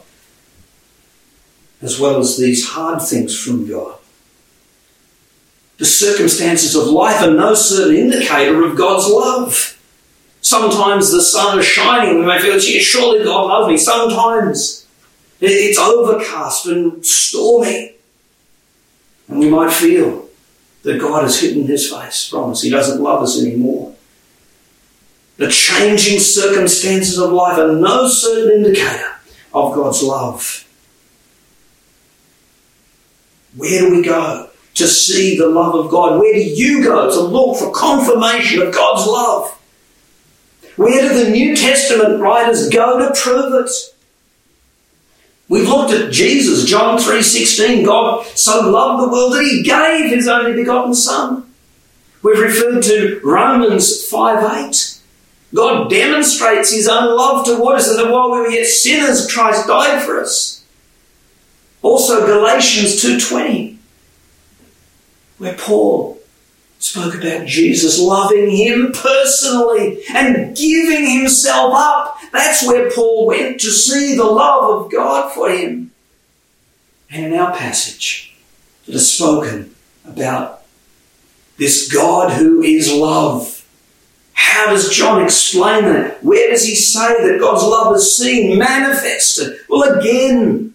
S1: as well as these hard things from God. The circumstances of life are no certain indicator of God's love. Sometimes the sun is shining, we may feel, gee, surely God loves me. Sometimes it's overcast and stormy, and we might feel that God has hidden his face from us. He doesn't love us anymore. The changing circumstances of life are no certain indicator of God's love. Where do we go to see the love of God? Where do you go to look for confirmation of God's love? Where do the New Testament writers go to prove it? We've looked at Jesus, John 3:16. God so loved the world that he gave his only begotten Son. We've referred to Romans 5:8. God demonstrates his own love toward us, and that while we were yet sinners, Christ died for us. Also Galatians 2:20, where Paul spoke about Jesus loving him personally and giving himself up. That's where Paul went to see the love of God for him. And in our passage, it is spoken about this God who is love. How does John explain that? Where does he say that God's love is seen, manifested? Well, again,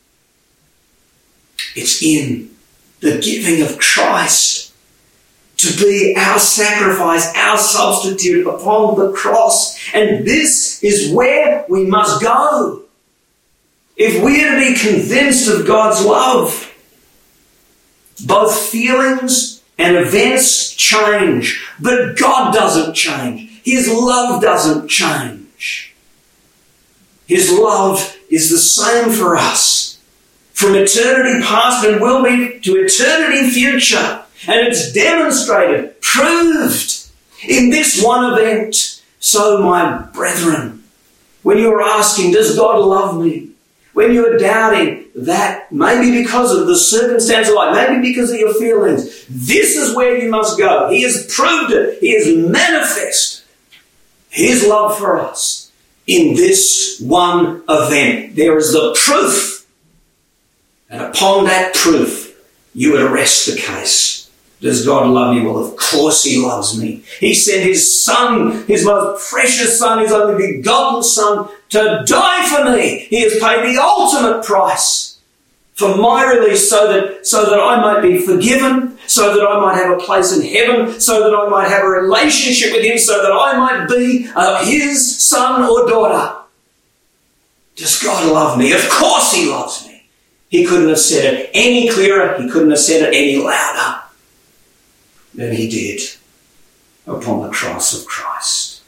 S1: it's in the giving of Christ to be our sacrifice, our substitute upon the cross. And this is where we must go if we are to be convinced of God's love. Both feelings and events change, but God doesn't change. His love doesn't change. His love is the same for us from eternity past and will be to eternity future. And it's demonstrated, proved in this one event. So, my brethren, when you're asking, does God love me? When you're doubting that, maybe because of the circumstance of life, maybe because of your feelings, this is where you must go. He has proved it. He has manifested his love for us in this one event. There is the proof. And upon that proof, you would arrest the case. Does God love me? Well, of course he loves me. He sent his Son, his most precious Son, his only begotten Son, to die for me. He has paid the ultimate price. for my release, so that I might be forgiven, so that I might have a place in heaven, so that I might have a relationship with him, so that I might be his son or daughter. Does God love me? Of course he loves me. He couldn't have said it any clearer. He couldn't have said it any louder than he did upon the cross of Christ.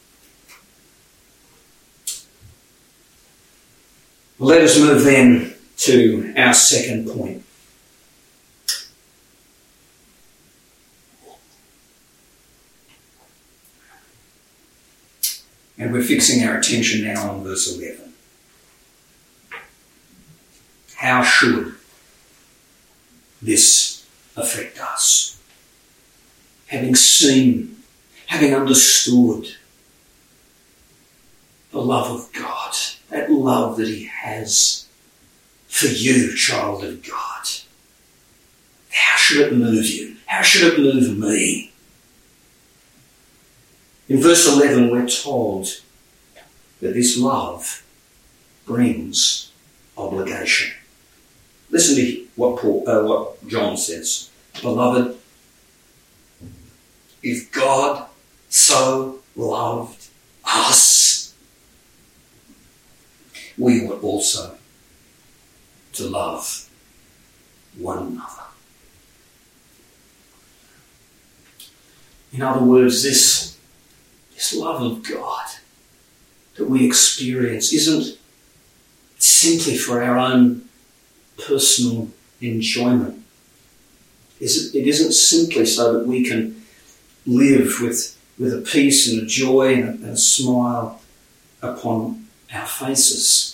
S1: Let us move then to our second point. And we're fixing our attention now on verse 11. How should this affect us? Having seen, having understood the love of God, that love that he has for you, child of God. How should it move you? How should it move me? In verse 11, we're told that this love brings obligation. Listen to what John says. Beloved, if God so loved us, we ought also to love one another. In other words, this love of God that we experience isn't simply for our own personal enjoyment. It isn't simply so that we can live with a peace and a joy and a smile upon our faces.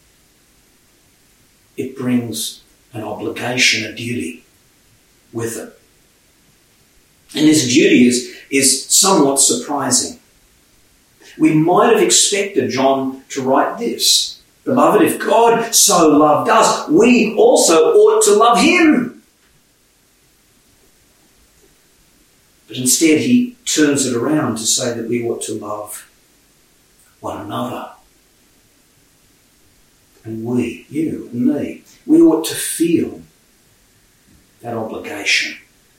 S1: It brings an obligation, a duty with it. And this duty is somewhat surprising. We might have expected John to write this. Beloved, if God so loved us, we also ought to love him. But instead he turns it around to say that we ought to love one another. And we, you and me, we ought to feel that obligation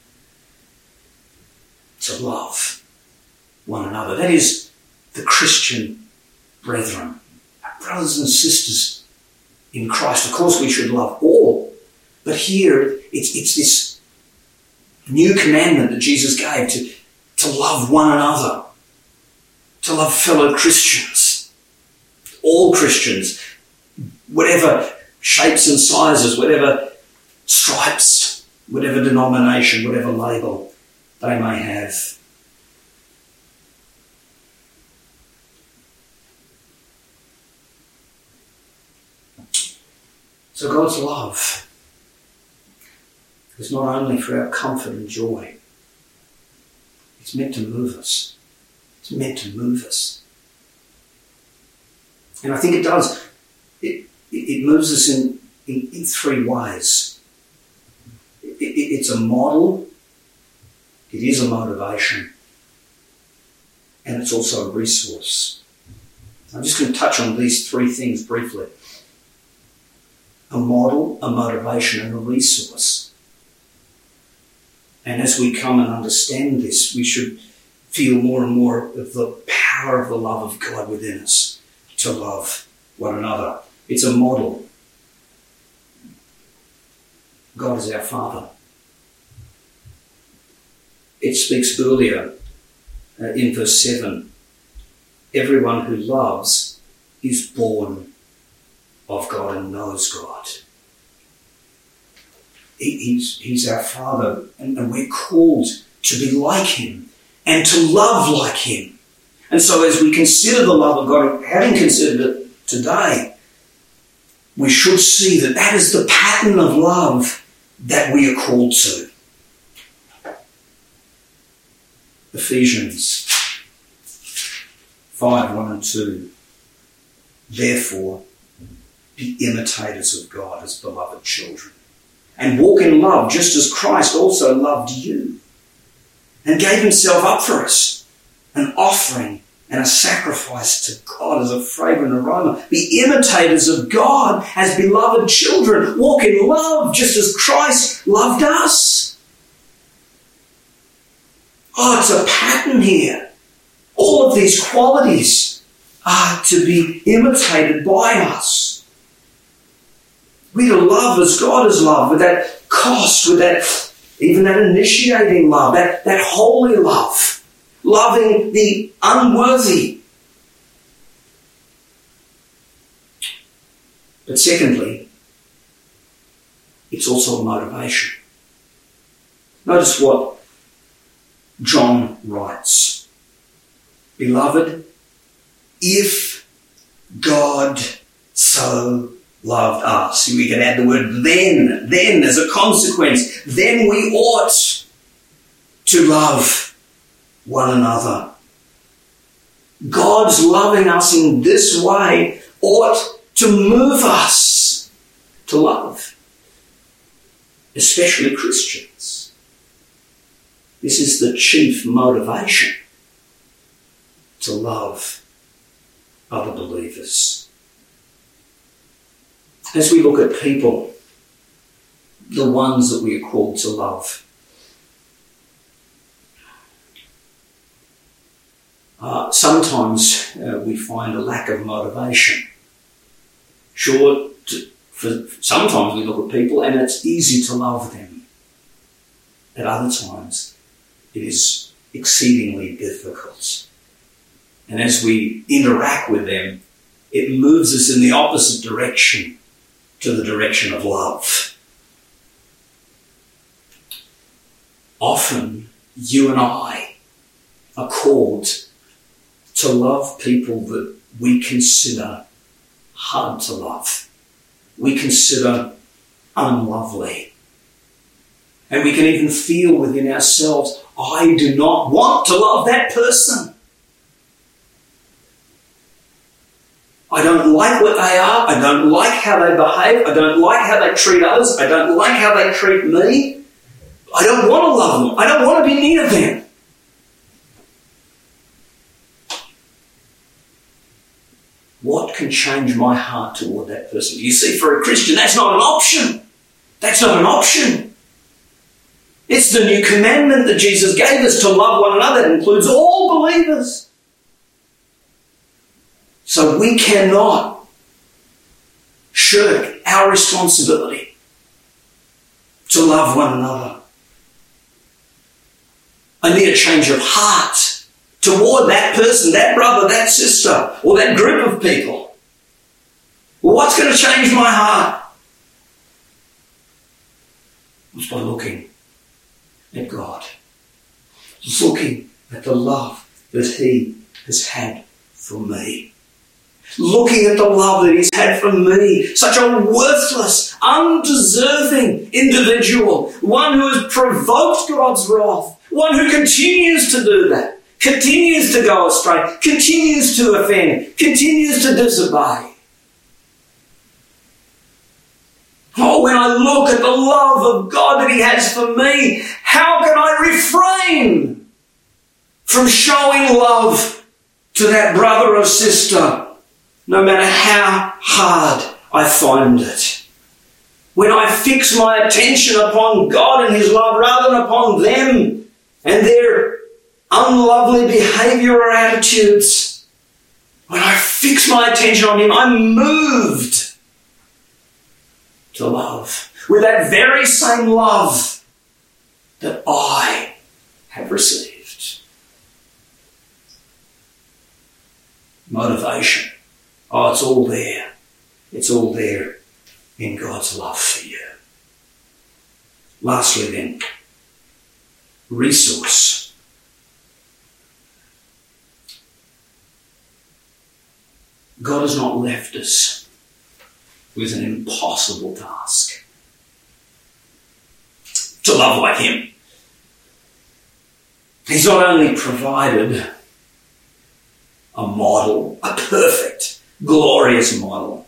S1: to love one another. That is the Christian brethren, our brothers and sisters in Christ. Of course we should love all, but here it's this new commandment that Jesus gave to love one another, to love fellow Christians, all Christians, whatever shapes and sizes, whatever stripes, whatever denomination, whatever label they may have. So God's love is not only for our comfort and joy. It's meant to move us. It's meant to move us. And I think it does. It moves us in three ways. It's a model, it is a motivation, and it's also a resource. I'm just going to touch on these three things briefly. A model, a motivation, and a resource. And as we come and understand this, we should feel more and more of the power of the love of God within us to love one another. It's a model. God is our Father. It speaks earlier in verse 7. Everyone who loves is born of God and knows God. He's our Father, and we're called to be like him and to love like him. And so as we consider the love of God, having considered it today, we should see that that is the pattern of love that we are called to. Ephesians 5:1-2. Therefore, be imitators of God as beloved children, and walk in love just as Christ also loved you and gave himself up for us, an offering and a sacrifice to God as a fragrant aroma. Be imitators of God as beloved children. Walk in love just as Christ loved us. Oh, it's a pattern here. All of these qualities are to be imitated by us. We to love as God has loved, with that cost, with that, even that initiating love, that holy love, loving the unworthy. But secondly, it's also a motivation. Notice what John writes. Beloved, if God so loved us, we can add the word then as a consequence, then we ought to love one another. God's loving us in this way ought to move us to love, especially Christians. This is the chief motivation, to love other believers. As we look at people, the ones that we are called to love, sometimes we find a lack of motivation. Sure, sometimes we look at people and it's easy to love them. At other times, it is exceedingly difficult. And as we interact with them, it moves us in the opposite direction to the direction of love. Often, you and I are called to love people that we consider hard to love. We consider unlovely. And we can even feel within ourselves, I do not want to love that person. I don't like what they are. I don't like how they behave. I don't like how they treat others. I don't like how they treat me. I don't want to love them. I don't want to be near them. What can change my heart toward that person? You see, for a Christian, that's not an option. That's not an option. It's the new commandment that Jesus gave us to love one another. It includes all believers. So we cannot shirk our responsibility to love one another. I need a change of heart toward that person, that brother, that sister, or that group of people. Well, what's going to change my heart? It's by looking at God. It's looking at the love that He has had for me. Looking at the love that He's had for me, such a worthless, undeserving individual, one who has provoked God's wrath, one who continues to do that, continues to go astray, continues to offend, continues to disobey. Oh, when I look at the love of God that He has for me, how can I refrain from showing love to that brother or sister, no matter how hard I find it? When I fix my attention upon God and His love rather than upon them and their unlovely behaviour or attitudes, when I fix my attention on Him, I'm moved to love with that very same love that I have received. Motivation. Oh, it's all there. It's all there in God's love for you. Lastly then, resource. God has not left us with an impossible task to love like Him. He's not only provided a model, a perfect, glorious model,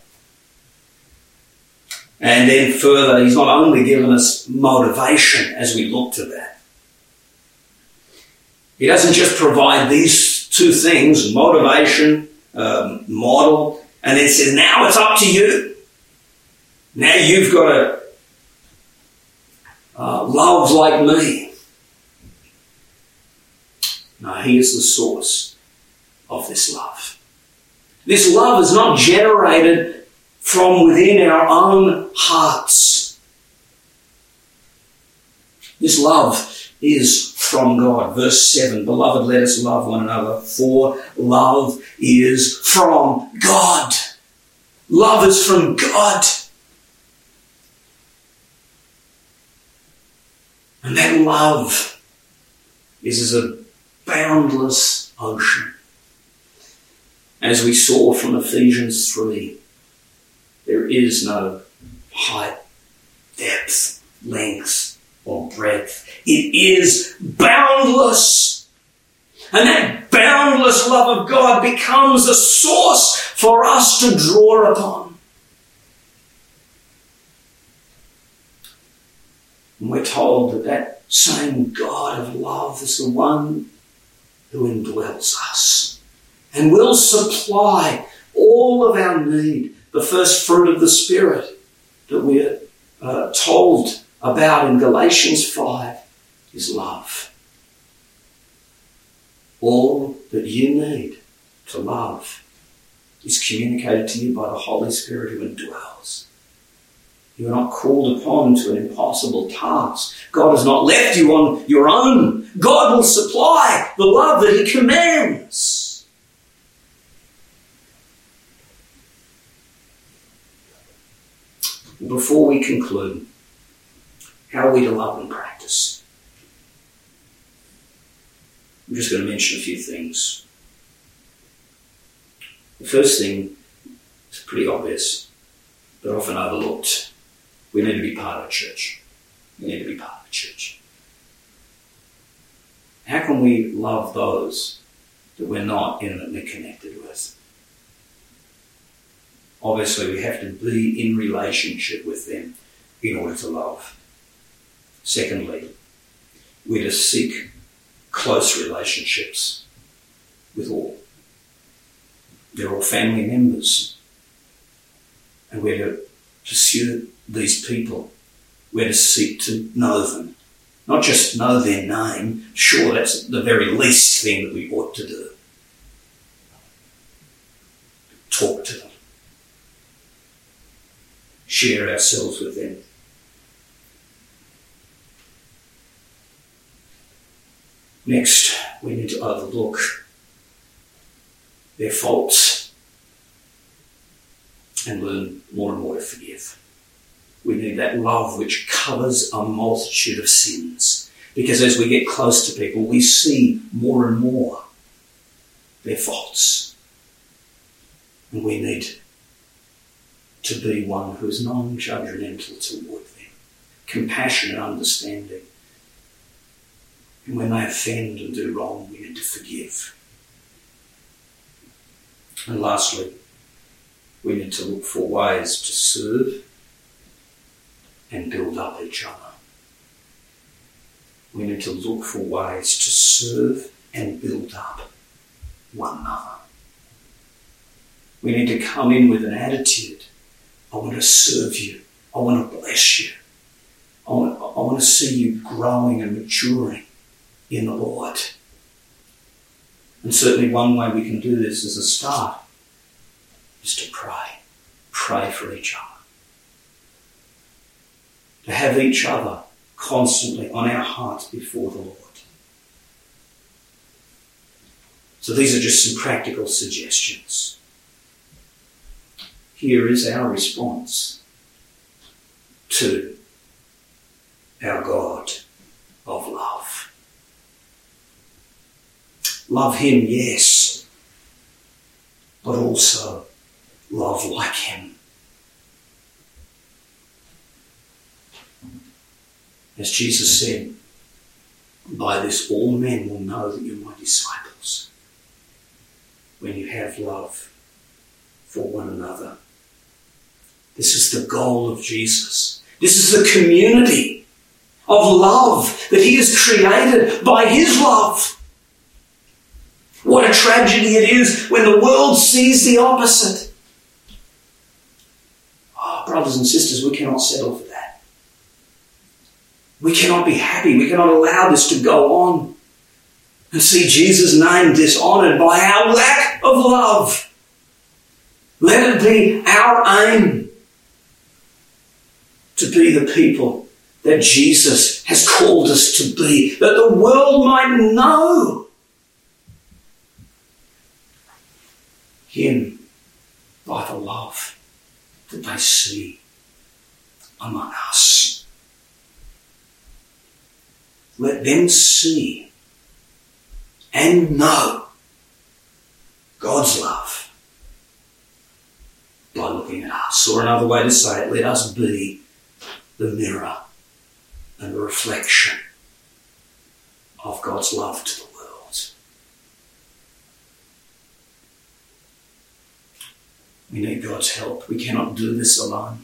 S1: and then further, He's not only given us motivation as we look to that. He doesn't just provide these two things, motivation, model, and then says, now it's up to you. Now you've got to love like me. No, he is the source of this love. This love is not generated from within our own hearts. This love is from God. Verse 7, beloved, let us love one another, for love is from God. Love is from God. And that love is as a boundless ocean. As we saw from Ephesians 3, there is no height, depth, length, or breadth. It is boundless. And that boundless love of God becomes a source for us to draw upon. And we're told that that same God of love is the one who indwells us and will supply all of our need. The first fruit of the Spirit that we're told about in Galatians 5 is love. All that you need to love is communicated to you by the Holy Spirit who indwells. You are not called upon to an impossible task. God has not left you on your own. God will supply the love that he commands. Before we conclude, how are we to love and practice? I'm just going to mention a few things. The first thing is pretty obvious, but often overlooked. We need to be part of a church. We need to be part of a church. How can we love those that we're not intimately connected with? Obviously, we have to be in relationship with them in order to love. Secondly, we're to seek close relationships with all. They're all family members. And we're to pursue these people. We're to seek to know them. Not just know their name. Sure, that's the very least thing that we ought to do. Talk to them. Share ourselves with them. Next, we need to overlook their faults and learn more and more to forgive. We need that love which covers a multitude of sins. Because as we get close to people, we see more and more their faults. And we need to be one who is non-judgmental toward them, compassionate, understanding. And when they offend and do wrong, we need to forgive. And lastly, we need to look for ways to serve and build up each other. We need to look for ways to serve and build up one another. We need to come in with an attitude. I want to serve you. I want to bless you. I want to see you growing and maturing in the Lord. And certainly one way we can do this as a start is to pray. Pray for each other. To have each other constantly on our hearts before the Lord. So these are just some practical suggestions. Here is our response to our God of love. Love him, yes, but also love like him. As Jesus said, by this all men will know that you're my disciples, when you have love for one another. This is the goal of Jesus. This is the community of love that he has created by his love. What a tragedy it is when the world sees the opposite. Oh, brothers and sisters, we cannot settle for that. We cannot be happy. We cannot allow this to go on and see Jesus' name dishonoured by our lack of love. Let it be our aim to be the people that Jesus has called us to be, that the world might know Him by the love that they see among us. Let them see and know God's love by looking at us. Or another way to say it, let us be the mirror and the reflection of God's love to the world. We need God's help. We cannot do this alone.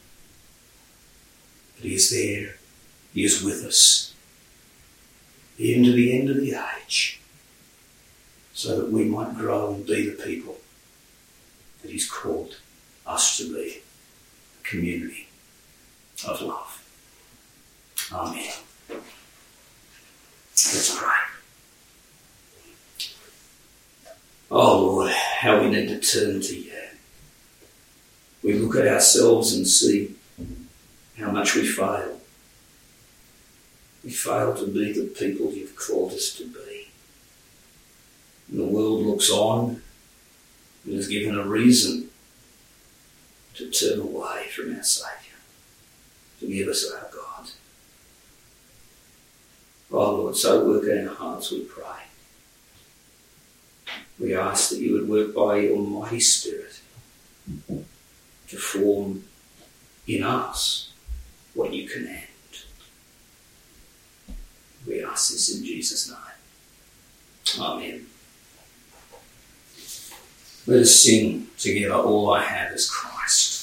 S1: But He is there. He is with us, even to the end of the age, so that we might grow and be the people that He's called us to be, a community of love. Amen. Let's pray. Oh Lord, how we need to turn to You. We look at ourselves and see how much we fail. We fail to be the people You've called us to be. And the world looks on and is given a reason to turn away from our Saviour. Forgive us, our God. Oh Lord, so work in our hearts, we pray. We ask that You would work by Your mighty Spirit to form in us what You command. We ask this in Jesus' name. Amen. Let us sing together, All I Have is Christ.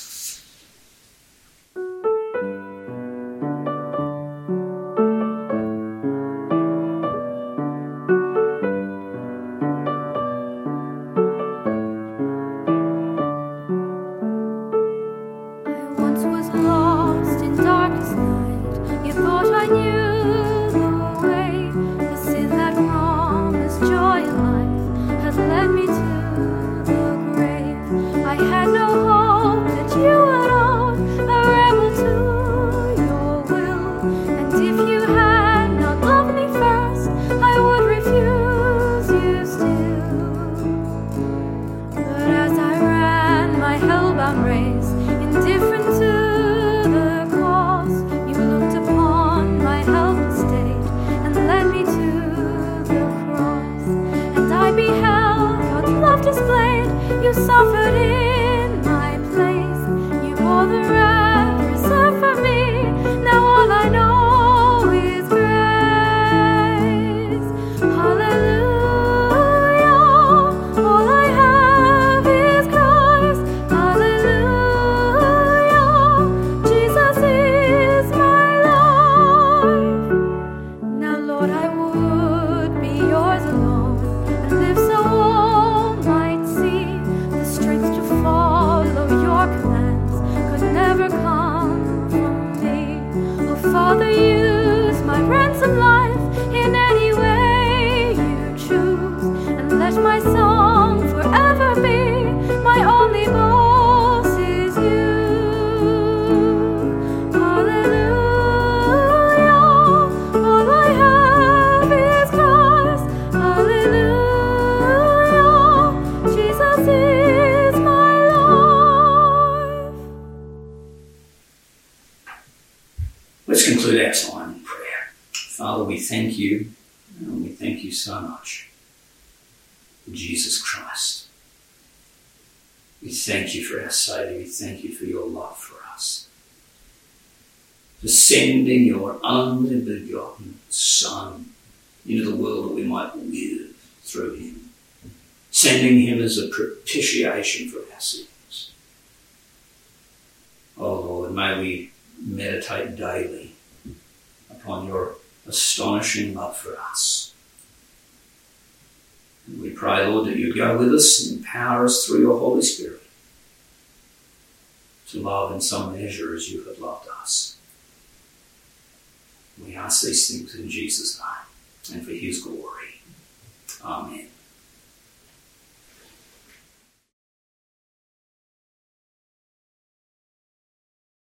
S1: Let's conclude our time in prayer. Father, we thank You, and we thank You so much for Jesus Christ. We thank You for our Saviour. We thank You for Your love for us, for sending Your only begotten Son into the world that we might live through Him, sending Him as a propitiation for our sins. Oh Lord, may we meditate daily upon Your astonishing love for us. And we pray, Lord, that you'd go with us and empower us through your Holy Spirit to love in some measure as you have loved us. We ask these things in Jesus' name and for his glory. Amen.